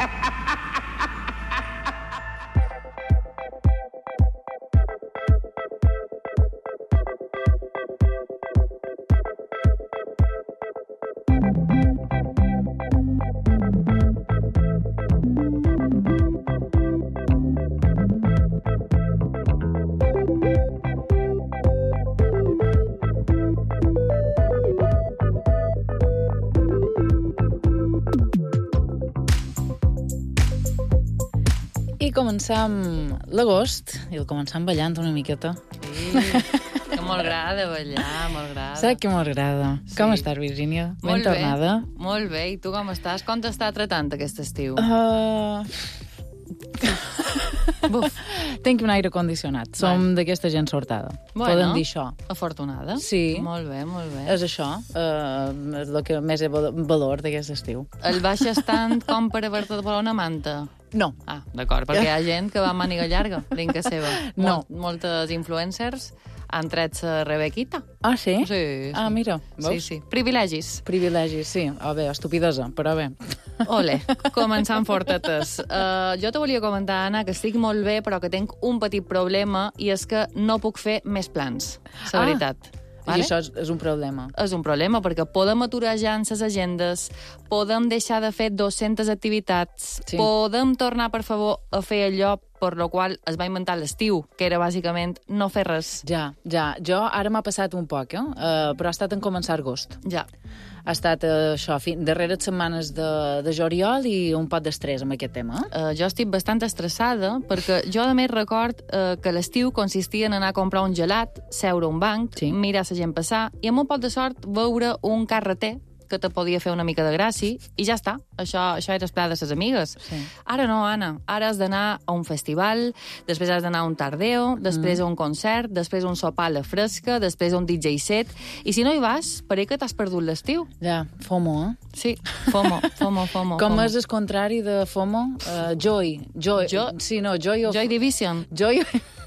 Avui començam l'agost i el començam ballant una miqueta. Sí, que m'agrada ballar, m'agrada. Saps que m'agrada? Sí. Com estàs, Virgínia? Ben Molt bé, tornada? molt bé. I tu com estàs? Com t'està tratant aquest estiu? Uh... Buf. Tenc un aire condicionat. Som Bueno. d'aquesta gent sortada. Bueno, Podem dir això. Afortunada. Sí. Molt bé, molt bé. És això. Uh, és el que més he val- valor d'aquest estiu. El baixes tant com per haver-te de posar una manta? No. Ah, d'acord, perquè hi ha gent que va amb màniga llarga, dins que seva. No. Molt, moltes influencers han tret la Rebequita. Ah, sí? Sí, sí. Ah, mira, Sí, veus? sí. Privilegis. Privilegis, sí. O bé, estupidesa, però bé. Ole, començant fortetes. Uh, jo te volia comentar, Anna, que estic molt bé, però que tinc un petit problema, i és que no puc fer més plans, la Ah. veritat. I això és, és un problema. És un problema, perquè podem aturar ja en les agendes, podem deixar de fer dues-centes activitats, Sí. podem tornar, per favor, a fer allò per lo qual es va inventar l'estiu, que era bàsicament no fer res. Ja, ja. Jo ara m'ha passat un poc, eh? Uh, però ha estat en començar agost. Ja. Ha estat uh, això, fi, darreres setmanes de, de juliol i un pot d'estrès amb aquest tema. Uh, jo estic bastant estressada perquè jo, a més, record uh, que l'estiu consistia en anar a comprar un gelat, seure a un banc, Sí. mirar la gent passar i, amb un pot de sort, veure un carreter que te podia fer una mica de gràcia, i ja està. Això, això era esperar de ses amigues. Sí. Ara no, Anna. Ara has d'anar a un festival, després has d'anar a un tardeo, després mm. a un concert, després a un sopar a la fresca, després a un D J set, i si no hi vas, pareix que t'has perdut l'estiu. Ja, FOMO, eh? Sí, FOMO, FOMO, FOMO. Com FOMO. és el contrari de FOMO? Uh, joy. Joy. Jo- Sí, no, Joy of... Joy Division. Joy...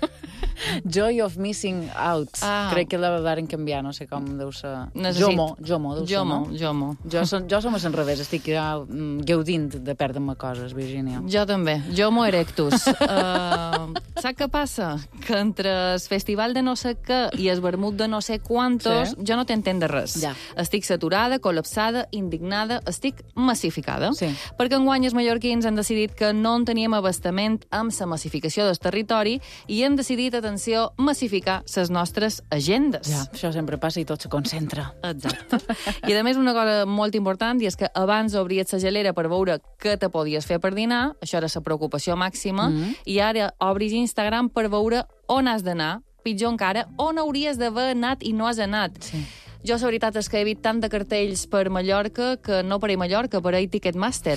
Joy of missing out. Ah. Crec que la varen canviar, no sé com deu ser. Necessit- Jomo, Jomo, deu ser, Jomo, no? Jomo. Jo, som, jo som a l'enrevés, estic ja mm, gaudint de perdre-me coses, Virgínia. Jo també, Jomo erectus. uh, saps què passa? Que entre el festival de no sé què i el vermut de no sé quantos, Sí. jo no t'entenc de res. Ja. Estic saturada, col·lapsada, indignada, estic massificada. Sí. Perquè enguany els mallorquins han decidit que no en teníem abastament amb la massificació del territori i han decidit, atenció, massificar les nostres agendes. Ja, això sempre passa i tot se concentra. Exacte. I a més una cosa molt important, i és que abans obries la gelera per veure què te podies fer per dinar, això era la preocupació màxima, Mm. i ara obris Instagram per veure on has d'anar, pitjor encara, on hauries d'haver anat i no has anat. Sí. Jo, la veritat, és que he vist tant de cartells per Mallorca que no per a Mallorca, per a Ticketmaster.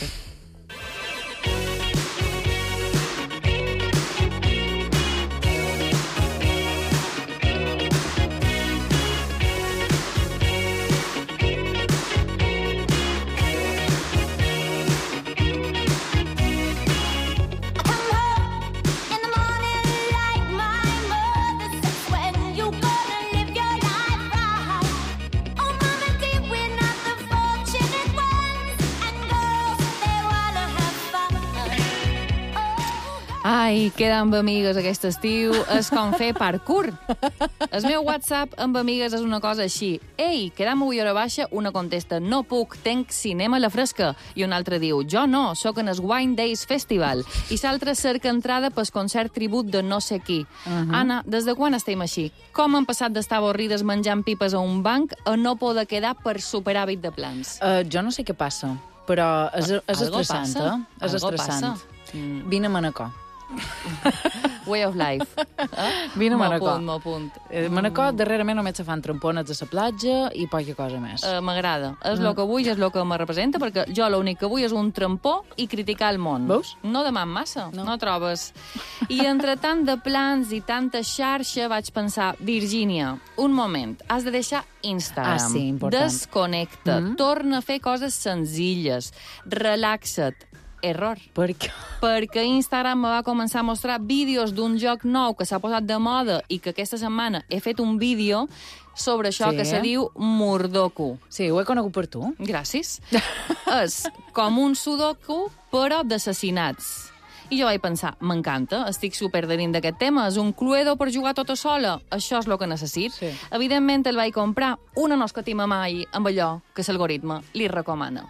Ai, quedar amb amigues aquest estiu és com fer parkour. El meu WhatsApp amb amigues és una cosa així. Ei, quedam avui a hora baixa, una contesta, no puc, tenc cinema a la fresca. I una altra diu, jo no, sóc en el Wine Days Festival. I l'altra cerca entrada pel concert tribut de no sé qui. Uh -huh. Anna, des de quan estem així? Com han passat d'estar avorrides menjant pipes a un banc a no poder quedar per superàvit de plans? Uh, jo no sé què passa, però és, és Algo estressant, passa? eh? És Algo estressant. passa? Mm. Vine a Manacor. Way of life. Eh? Vine a M'ho Manacor. apunt, m'ho apunt. Eh, Manacor, darrerament només se fan trampones a la platja i poca cosa més. Uh, M'agrada. És el que vull, és el que me representa, perquè jo l'únic que vull és un trampó i criticar el món. Veus? No deman massa, No. no, no trobes? I entre tant de plans i tanta xarxa vaig pensar, Virgínia, un moment, has de deixar Instagram. Ah, sí, important. Desconnecta, Mm. torna a fer coses senzilles, relaxa't. Error. Per què? Perquè Instagram me va començar a mostrar vídeos d'un joc nou que s'ha posat de moda i que aquesta setmana he fet un vídeo sobre això Sí. que se diu Murdoku. Sí, ho he conegut per tu. Gràcies. És com un sudoku, però d'assassinats. I jo vaig pensar, m'encanta, estic super de dins d'aquest tema, és un Cluedo per jugar tota sola, això és el que necessit. Sí. Evidentment el vaig comprar, una no escatima mai amb allò que l'algoritme li recomana.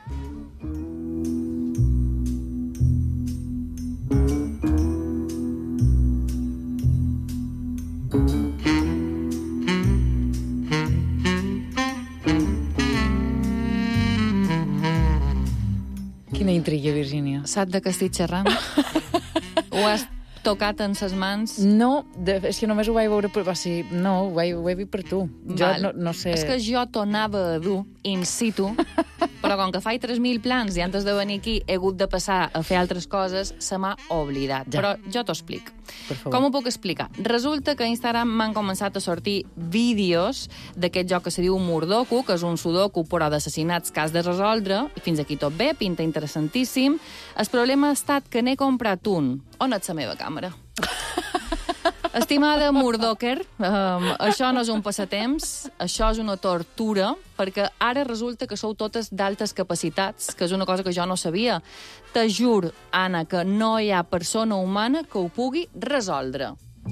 Quina intriga, Virgínia. Saps de què estic xerrant? Ho has tocat en ses mans? No, de, és que només ho vaig veure... Per, o sigui, no, ho vaig, ho vaig dir per tu. Jo Val. no, no sé... És que jo t'ho anava a dur in situ, però com que faig tres mil plans i antes de venir aquí he hagut de passar a fer altres coses, se m'ha oblidat. Ja. Però jo t'ho explico. Per favor. Com ho puc explicar? Resulta que a Instagram m'han començat a sortir vídeos d'aquest joc que se diu Murdoku, que és un sudoku però d'assassinats que has de resoldre. Fins aquí tot bé, pinta interessantíssim. El problema ha estat que n'he comprat un. On és la meva càmera? Estimada Murdoker, um, això no és un passatemps, això és una tortura, perquè ara resulta que sou totes d'altes capacitats, que és una cosa que jo no sabia. Te jur, Anna, que no hi ha persona humana que ho pugui resoldre.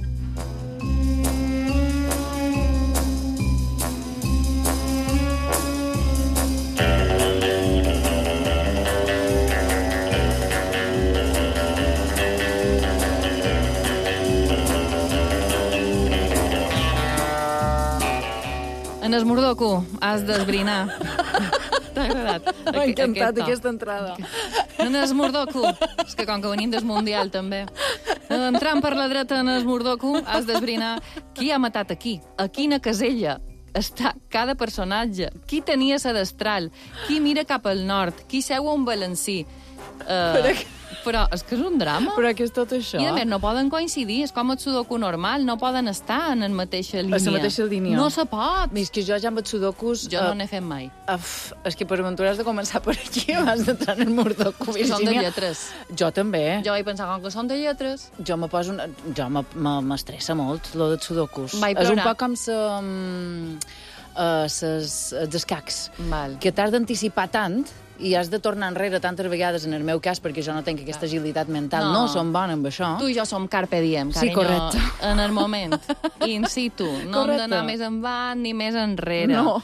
En el Murdoku has d'esbrinar. T'ha agradat? M'ha encantat aquesta entrada. En el Murdoku. És que com que venim del Mundial, també. Entrant per la dreta en el Murdoku, has d'esbrinar qui ha matat a qui, a quina casella està cada personatge, qui tenia la destral, qui mira cap al nord, qui seu a un balancí. Uh, però, però és que és un drama. Però què és tot això? I a més, no poden coincidir, és com el sudoku normal, no poden estar en la mateixa línia. A la mateixa línia. No se pot. És que jo ja amb els sudokus... Jo no n'he fet mai. Uf, és que per aventura has de començar per aquí abans d'entrar en el Murdoku. És que són de lletres. Jo també. Jo vaig pensar, com que són de lletres... Jo me poso... Una... Jo m'estressa molt, lo dels sudokus. Vaig és un plorar. poc com sa... Uh, ses, els escacs, Val. que t'has d'anticipar tant i has de tornar enrere tantes vegades, en el meu cas, perquè jo no tinc aquesta agilitat mental. No, no som bona amb això. Tu i jo som carpe diem, Sí, carinyo, correcte. en el moment, in situ. No Correcte. hem d'anar més endavant ni més enrere. No.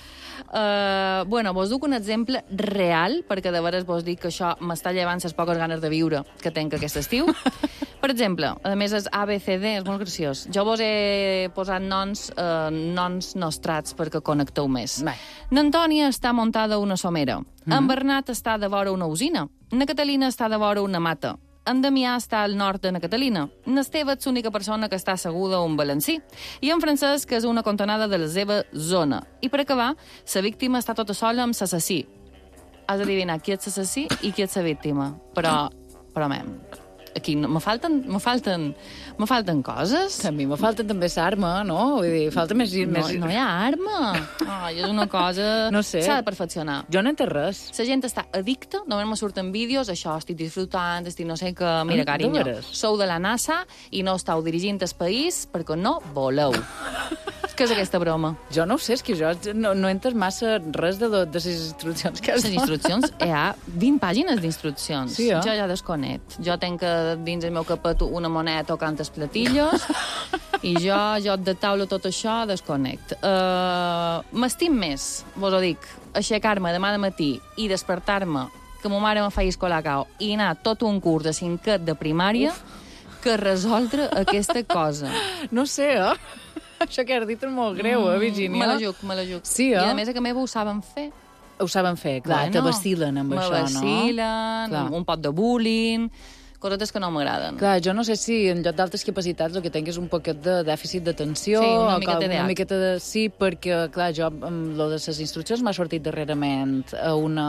Uh, bueno, vos duc un exemple real, perquè de veres vos dic que això m'està llevant les poques ganes de viure que tenc aquest estiu. Per exemple, a més és A B C D, és molt graciós. Jo vos he posat noms, uh, noms nostrats perquè connecteu més. N'Antònia està muntada una somera. Mm-hmm. En Bernat està de vora una usina. Na Catalina està de vora una mata. En Damià està al nord de na Catalina. N'Esteve és l'única persona que està asseguda a un balancí. I en Francesc és una cantonada de la seva zona. I per acabar, la víctima està tota sola amb l'assassí. Has d'adivinar qui és l'assassí i qui és la víctima. Però, però, mem, aquí no, me falten, me falten, me falten coses. A mi me falta també l'arma, no? Vull dir, falta més... No, més... no hi ha arma. Ai, és una cosa... No sé. S'ha de perfeccionar. Jo no entenc res. La gent està addicta, només me surten vídeos, això, estic disfrutant, estic no sé què... Mira, Ah, carinyo, de veres? sou de la NASA i no estàu dirigint el país perquè no voleu. Què és aquesta broma? Jo no ho sé, és que jo no, no he entès massa res de, lo, de les instruccions que has Les instruccions, hi ha vint pàgines d'instruccions. Sí, eh? Jo ja desconec. Jo tenc que dins el meu capet una moneda tocant els platillos i jo, jo de taula tot això desconec. Uh, M'estim més, vos ho dic, aixecar-me demà de matí i despertar-me que ma mare me faci colacao i anar tot un curs de cinquet de primària Uf. que resoldre aquesta cosa. No sé, eh? Això que has dit és molt greu, eh, Virgínia? Me la juc, me la juc. Sí, eh? I a més a que meva ho saben fer. Ho saben fer, clar, bueno, te vacilen amb això, no? Me vacilen, un pot de bullying, cosetes que no m'agraden. Clar, jo no sé si en lloc d'altres capacitats el que tinc és un poquet de dèficit d'atenció. Sí, una o miqueta una d'H. miqueta de... Sí, perquè, clar, jo amb lo de les instruccions m'ha sortit darrerament a una,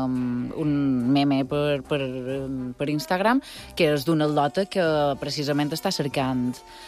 un meme per, per, per Instagram, que és d'una atleta que precisament està cercant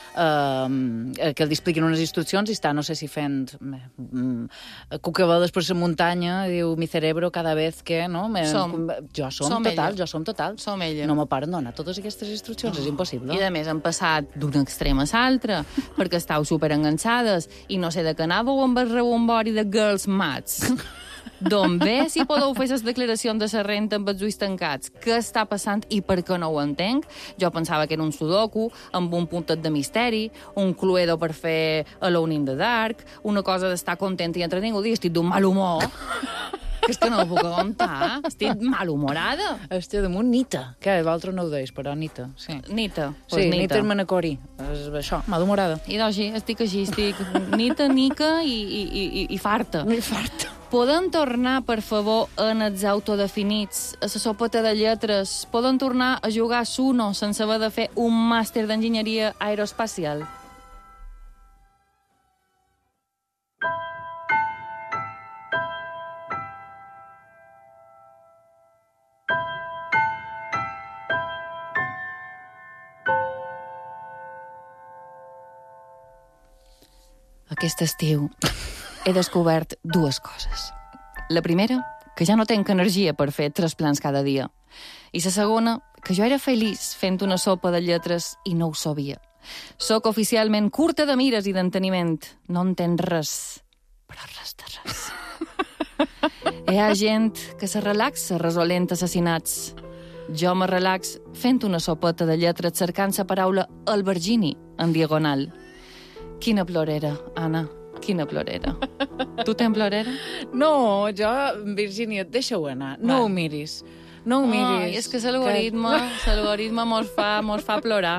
eh, que li expliquin unes instruccions i està, no sé si fent eh, cucaveles per la muntanya, diu, mi cerebro cada vez que, no? Me, Som. Jo som, Som total, ella. jo som total. Som ella. No me paren donar totes aquestes instruccions, és impossible. I a més han passat d'un extrem a l'altre, perquè estàu superenganxades i no sé de què anàveu amb el rebombori de Girls Maths. D'on ve si podeu fer les declaracions de la renta amb els ulls tancats? Què està passant i per què no ho entenc? Jo pensava que era un sudoku amb un puntet de misteri, un cluedo per fer Alone in the Dark, una cosa d'estar content i entretingut i estic d'un mal humor. Que és que no ho puc aguantar. Estic malhumorada. Estic damunt Nita, que l'altre no ho deies, però Nita, sí. Nita. Sí, Pues Nita, Nita és Manacori. És això, malhumorada. I doncs sí, estic així, estic Nita, nica i, i, i, i farta. I farta. Podem tornar, per favor, en els autodefinits, a la sopeta de lletres? Podem tornar a jugar a Suno sense haver de fer un màster d'enginyeria aeroespacial? Aquest estiu he descobert dues coses. La primera, que ja no tenc energia per fer trasplants cada dia. I la segona, que jo era feliç fent una sopa de lletres i no ho sabia. Soc oficialment curta de mires i d'enteniment. No entenc res, però res de res. Hi ha gent que se relaxa resolent assassinats. Jo me relax fent una sopeta de lletres cercant la paraula albergini en diagonal. Quina plorera, Anna, quina plorera. Tu tens plorera? No, jo, Virgínia, deixa-ho anar. No ho miris. No ho miris. Ai, és que l'algoritme, l'algoritme mos fa, mos fa plorar.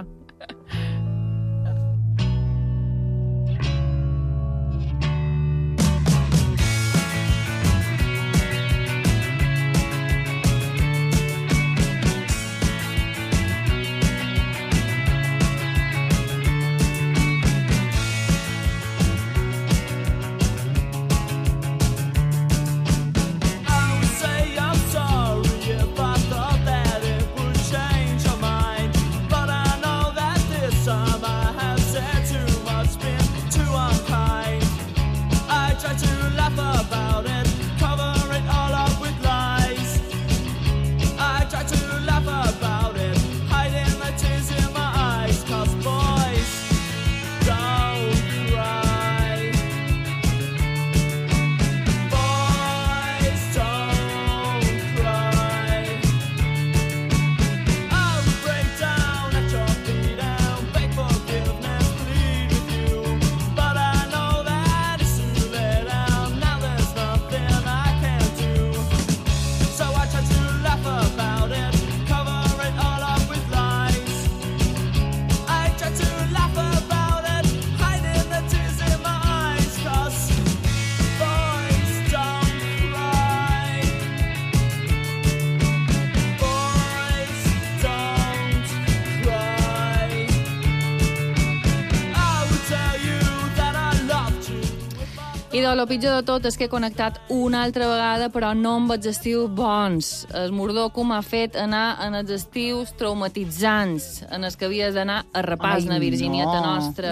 I de lo pitjor de tot és que he connectat una altra vegada, però no amb els estius bons. El Murdoco m'ha fet anar en els estius traumatitzants, en els que havies d'anar a repàs, na Virgínia, ta nostra.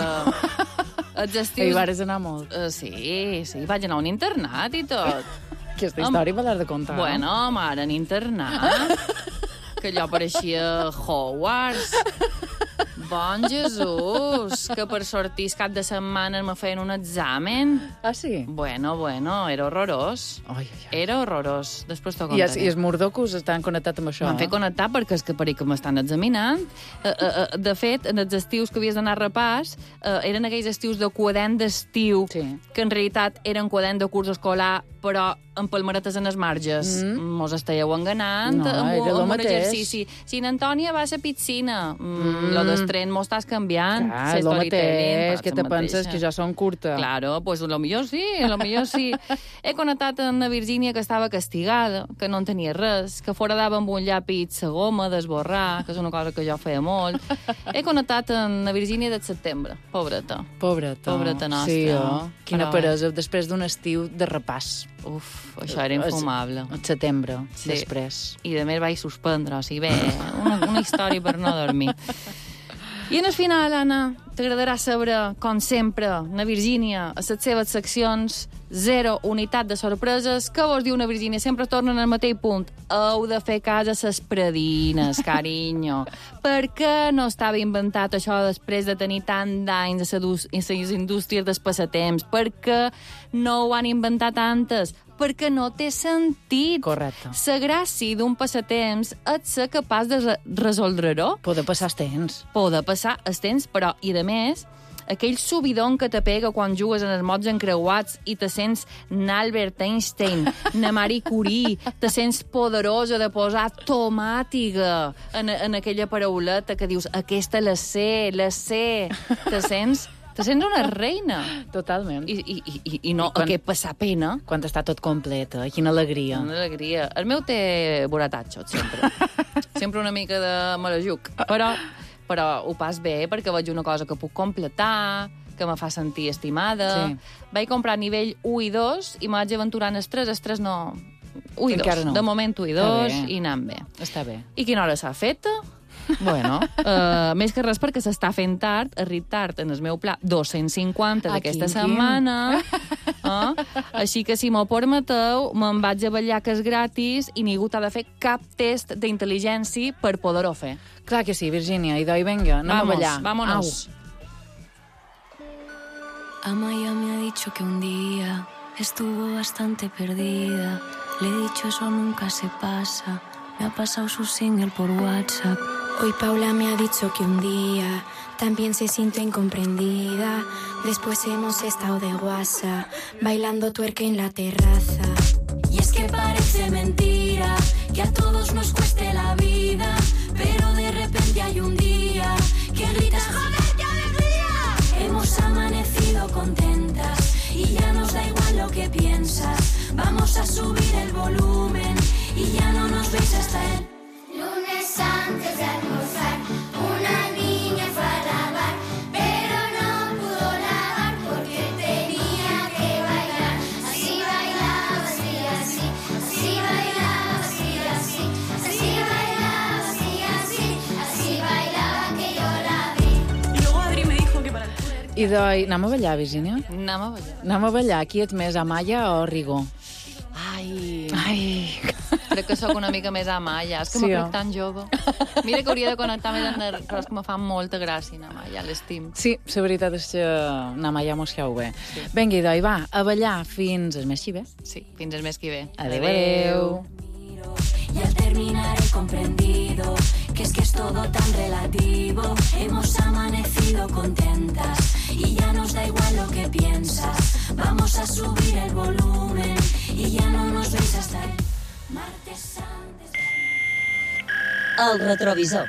Els estius... Hi vares anar molt. Uh, sí, sí, vaig anar a un internat i tot. Aquesta història me l'has de contar. Bueno, mare, en internat. Que allò pareixia Hogwarts. Bon Jesús, que per sortir el cap de setmana me feien un examen. Ah, sí? Bueno, bueno, era horrorós. Ai, ai, ai. Era horrorós. Després t'ho I, contaré. I els murdocos estan connectats amb això? M'han fet connectar perquè és que per que m'estan examinant. Uh, uh, uh, de fet, en els estius que havies d'anar a repàs, uh, eren aquells estius de quadern d'estiu, sí, que en realitat eren quadern de curs escolar, però amb palmaretes en els marges. Mm. Mos estàieu enganant no, amb, era amb un mateix. exercici. Si n'Antònia va a la piscina, mm, mm. lo del tren m'ho estàs canviant. Clar, lo mateix, que te penses que ja són curta. Claro, pues lo millor sí, lo millor sí. He connectat amb la Virgínia, que estava castigada, que no en tenia res, que foradava amb un llapis la goma d'esborrar, que és una cosa que jo feia molt. He connectat amb la Virgínia del setembre, pobreta. Pobreta. Pobreta nostra. Sí, oh. Quina Però... peresa, després d'un estiu de repàs. Uf, això era infumable. El setembre, sí, després. I de més vaig suspendre, o sigui, bé, una, una història per no dormir. I en el final, Anna, t'agradarà saber, com sempre, na Virgínia, a les seves seccions, zero unitat de sorpreses, que vos diu na Virgínia, sempre tornen al mateix punt. Heu de fer cas a ses predines, carinyo. Per què no estava inventat això després de tenir tant d'anys a les indústries dels passatemps? Per què no ho han inventat antes? Perquè no té sentit. Correcte. La gràcia d'un passatemps és ser capaç de re resoldre-ho. Poder passar el temps. Poder passar el temps, però, i de més, aquell subidon que te pega quan jugues en els mots encreuats i te sents n'Albert Einstein, na Marie Curie, te sents poderosa de posar tomàtiga en, en aquella parauleta que dius, aquesta la sé, la sé. Te sents Te sents una reina. Totalment. I, i, i, i no, I quan, que passa pena. Quan està tot complet, eh? Quina alegria. Una alegria. El meu té boratatxo, sempre. Sempre una mica de malajuc. Però, però ho pas bé, perquè veig una cosa que puc completar, que me fa sentir estimada. Sí. Vaig comprar nivell u i dos i m'haig aventurar en el tres. El tres no... u i dos. No. De moment u i dos i anant bé. Està bé. I quina hora s'ha fet? Bueno, uh, més que res perquè s'està fent tard, arribat tard en el meu pla dos-cents cinquanta d'aquesta setmana. Uh, així que, si m'ho permeteu, me'n vaig a ballar, que és gratis, i ningú t'ha de fer cap test d'intel·ligència per poder-ho fer. Clar que sí, Virgínia. I doi, venga, anem Vamos, a ballar. Vámonos. Amaya me ha dicho que un día estuvo bastante perdida. Le he dicho eso nunca se pasa. Me ha pasado su single por WhatsApp. Hoy Paula me ha dicho que un día también se siente incomprendida. Después hemos estado de guasa, bailando tuerca en la terraza. Y es que parece mentira que a todos nos cueste la vida, pero de repente hay un día que gritas ¡joder, qué alegría! Hemos amanecido contentas y ya nos da igual lo que piensas. Vamos a subir el volumen y ya no nos veis hasta el lunes antes de almorzar. Una niña fue a lavar, pero no pudo lavar porque tenía que bailar. Así bailaba, así, así, así bailaba, así, así, así bailaba, así, así, así bailaba que yo la vi. Y luego Adri me dijo que para el poder... I doi, anem a ballar, Virgínia? Anem a ballar. Anem a ballar. Qui ets més, Amaya o Rigo? Ai... Ai... Crec que sóc una mica més Amaya. És que Sí, sí, me oh. crec tan jove. Mira que hauria de connectar més amb el... Però és que me fa molta gràcia, Amaya, l'estim. Sí, la veritat és que Amaya mos cau bé. Sí. Vinga, idoi, va, a ballar fins el mes que ve. Sí, fins el mes que ve. Adéu, adéu. Y al terminar he comprendido que es que es todo tan relativo. Hemos amanecido contentas y ya nos da igual lo que piensas. Vamos a subir el volumen y ya no nos veis hasta el martes antes. El retrovisor.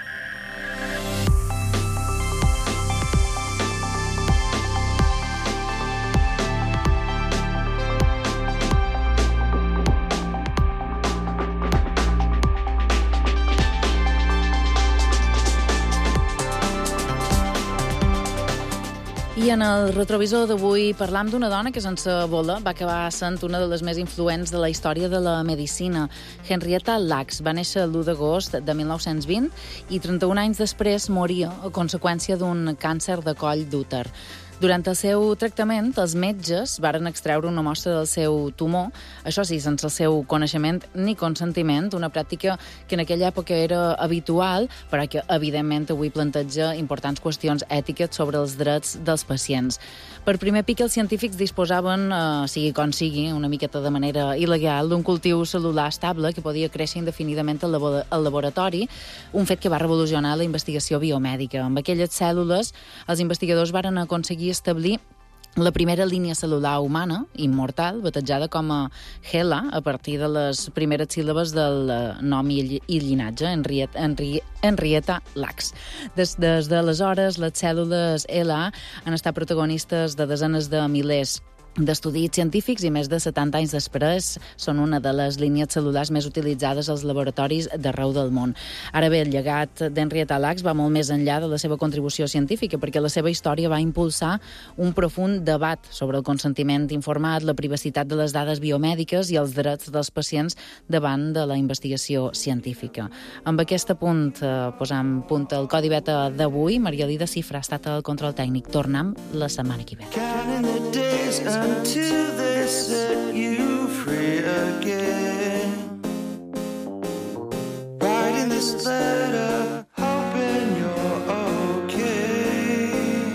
I en el retrovisor d'avui parlam d'una dona que sense bola va acabar sent una de les més influents de la història de la medicina. Henrietta Lacks va néixer l'u d'agost de mil nou-cents vint i trenta-un anys després moria a conseqüència d'un càncer de coll d'úter. Durant el seu tractament, els metges varen extreure una mostra del seu tumor, això sí, sense el seu coneixement ni consentiment, una pràctica que en aquella època era habitual, però que, evidentment, avui planteja importants qüestions ètiques sobre els drets dels pacients. Per primer pic, els científics disposaven, eh, sigui com sigui, una miqueta de manera il·legal, d'un cultiu cel·lular estable que podia créixer indefinidament al, labo al laboratori, un fet que va revolucionar la investigació biomèdica. Amb aquelles cèl·lules, els investigadors varen aconseguir establir la primera línia cel·lular humana, immortal, batejada com a Hela, a partir de les primeres síl·labes del nom i llinatge, Henrietta, Henrietta Lacks. Des, des d'aleshores, les cèl·lules L A han estat protagonistes de desenes de milers d'estudis científics i més de setanta anys després són una de les línies cel·lulars més utilitzades als laboratoris d'arreu del món. Ara bé, el llegat d'Henrietta Lacks va molt més enllà de la seva contribució científica, perquè la seva història va impulsar un profund debat sobre el consentiment informat, la privacitat de les dades biomèdiques i els drets dels pacients davant de la investigació científica. Amb aquest punt eh, posam punt al Codi Beta d'avui. Maria Lida Cifra ha estat al control tècnic. Tornem la setmana que ve. Until they set you free again. Writing this letter, hoping you're okay.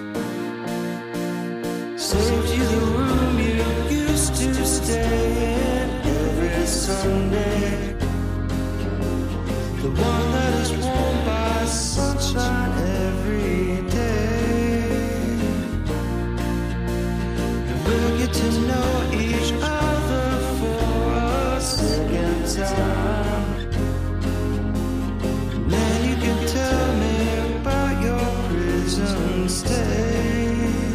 Saved you the room you used to stay in every Sunday. The one that is warmed by sunshine every day. We'll get to know each other for a second time. Then you can tell me about your prison stay.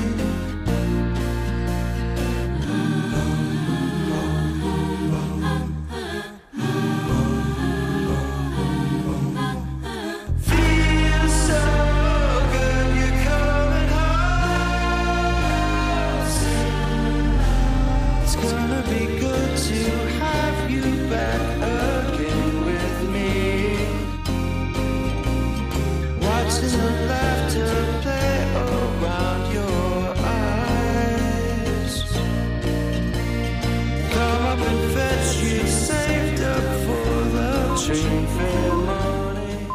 Wishing for money.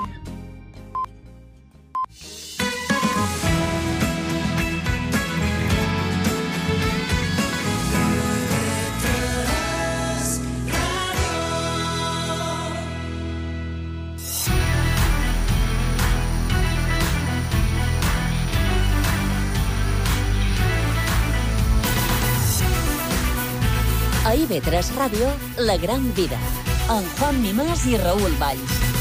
A I V tres Ràdio, La Gran Vida, amb Juan Mimàs i Raül Valls.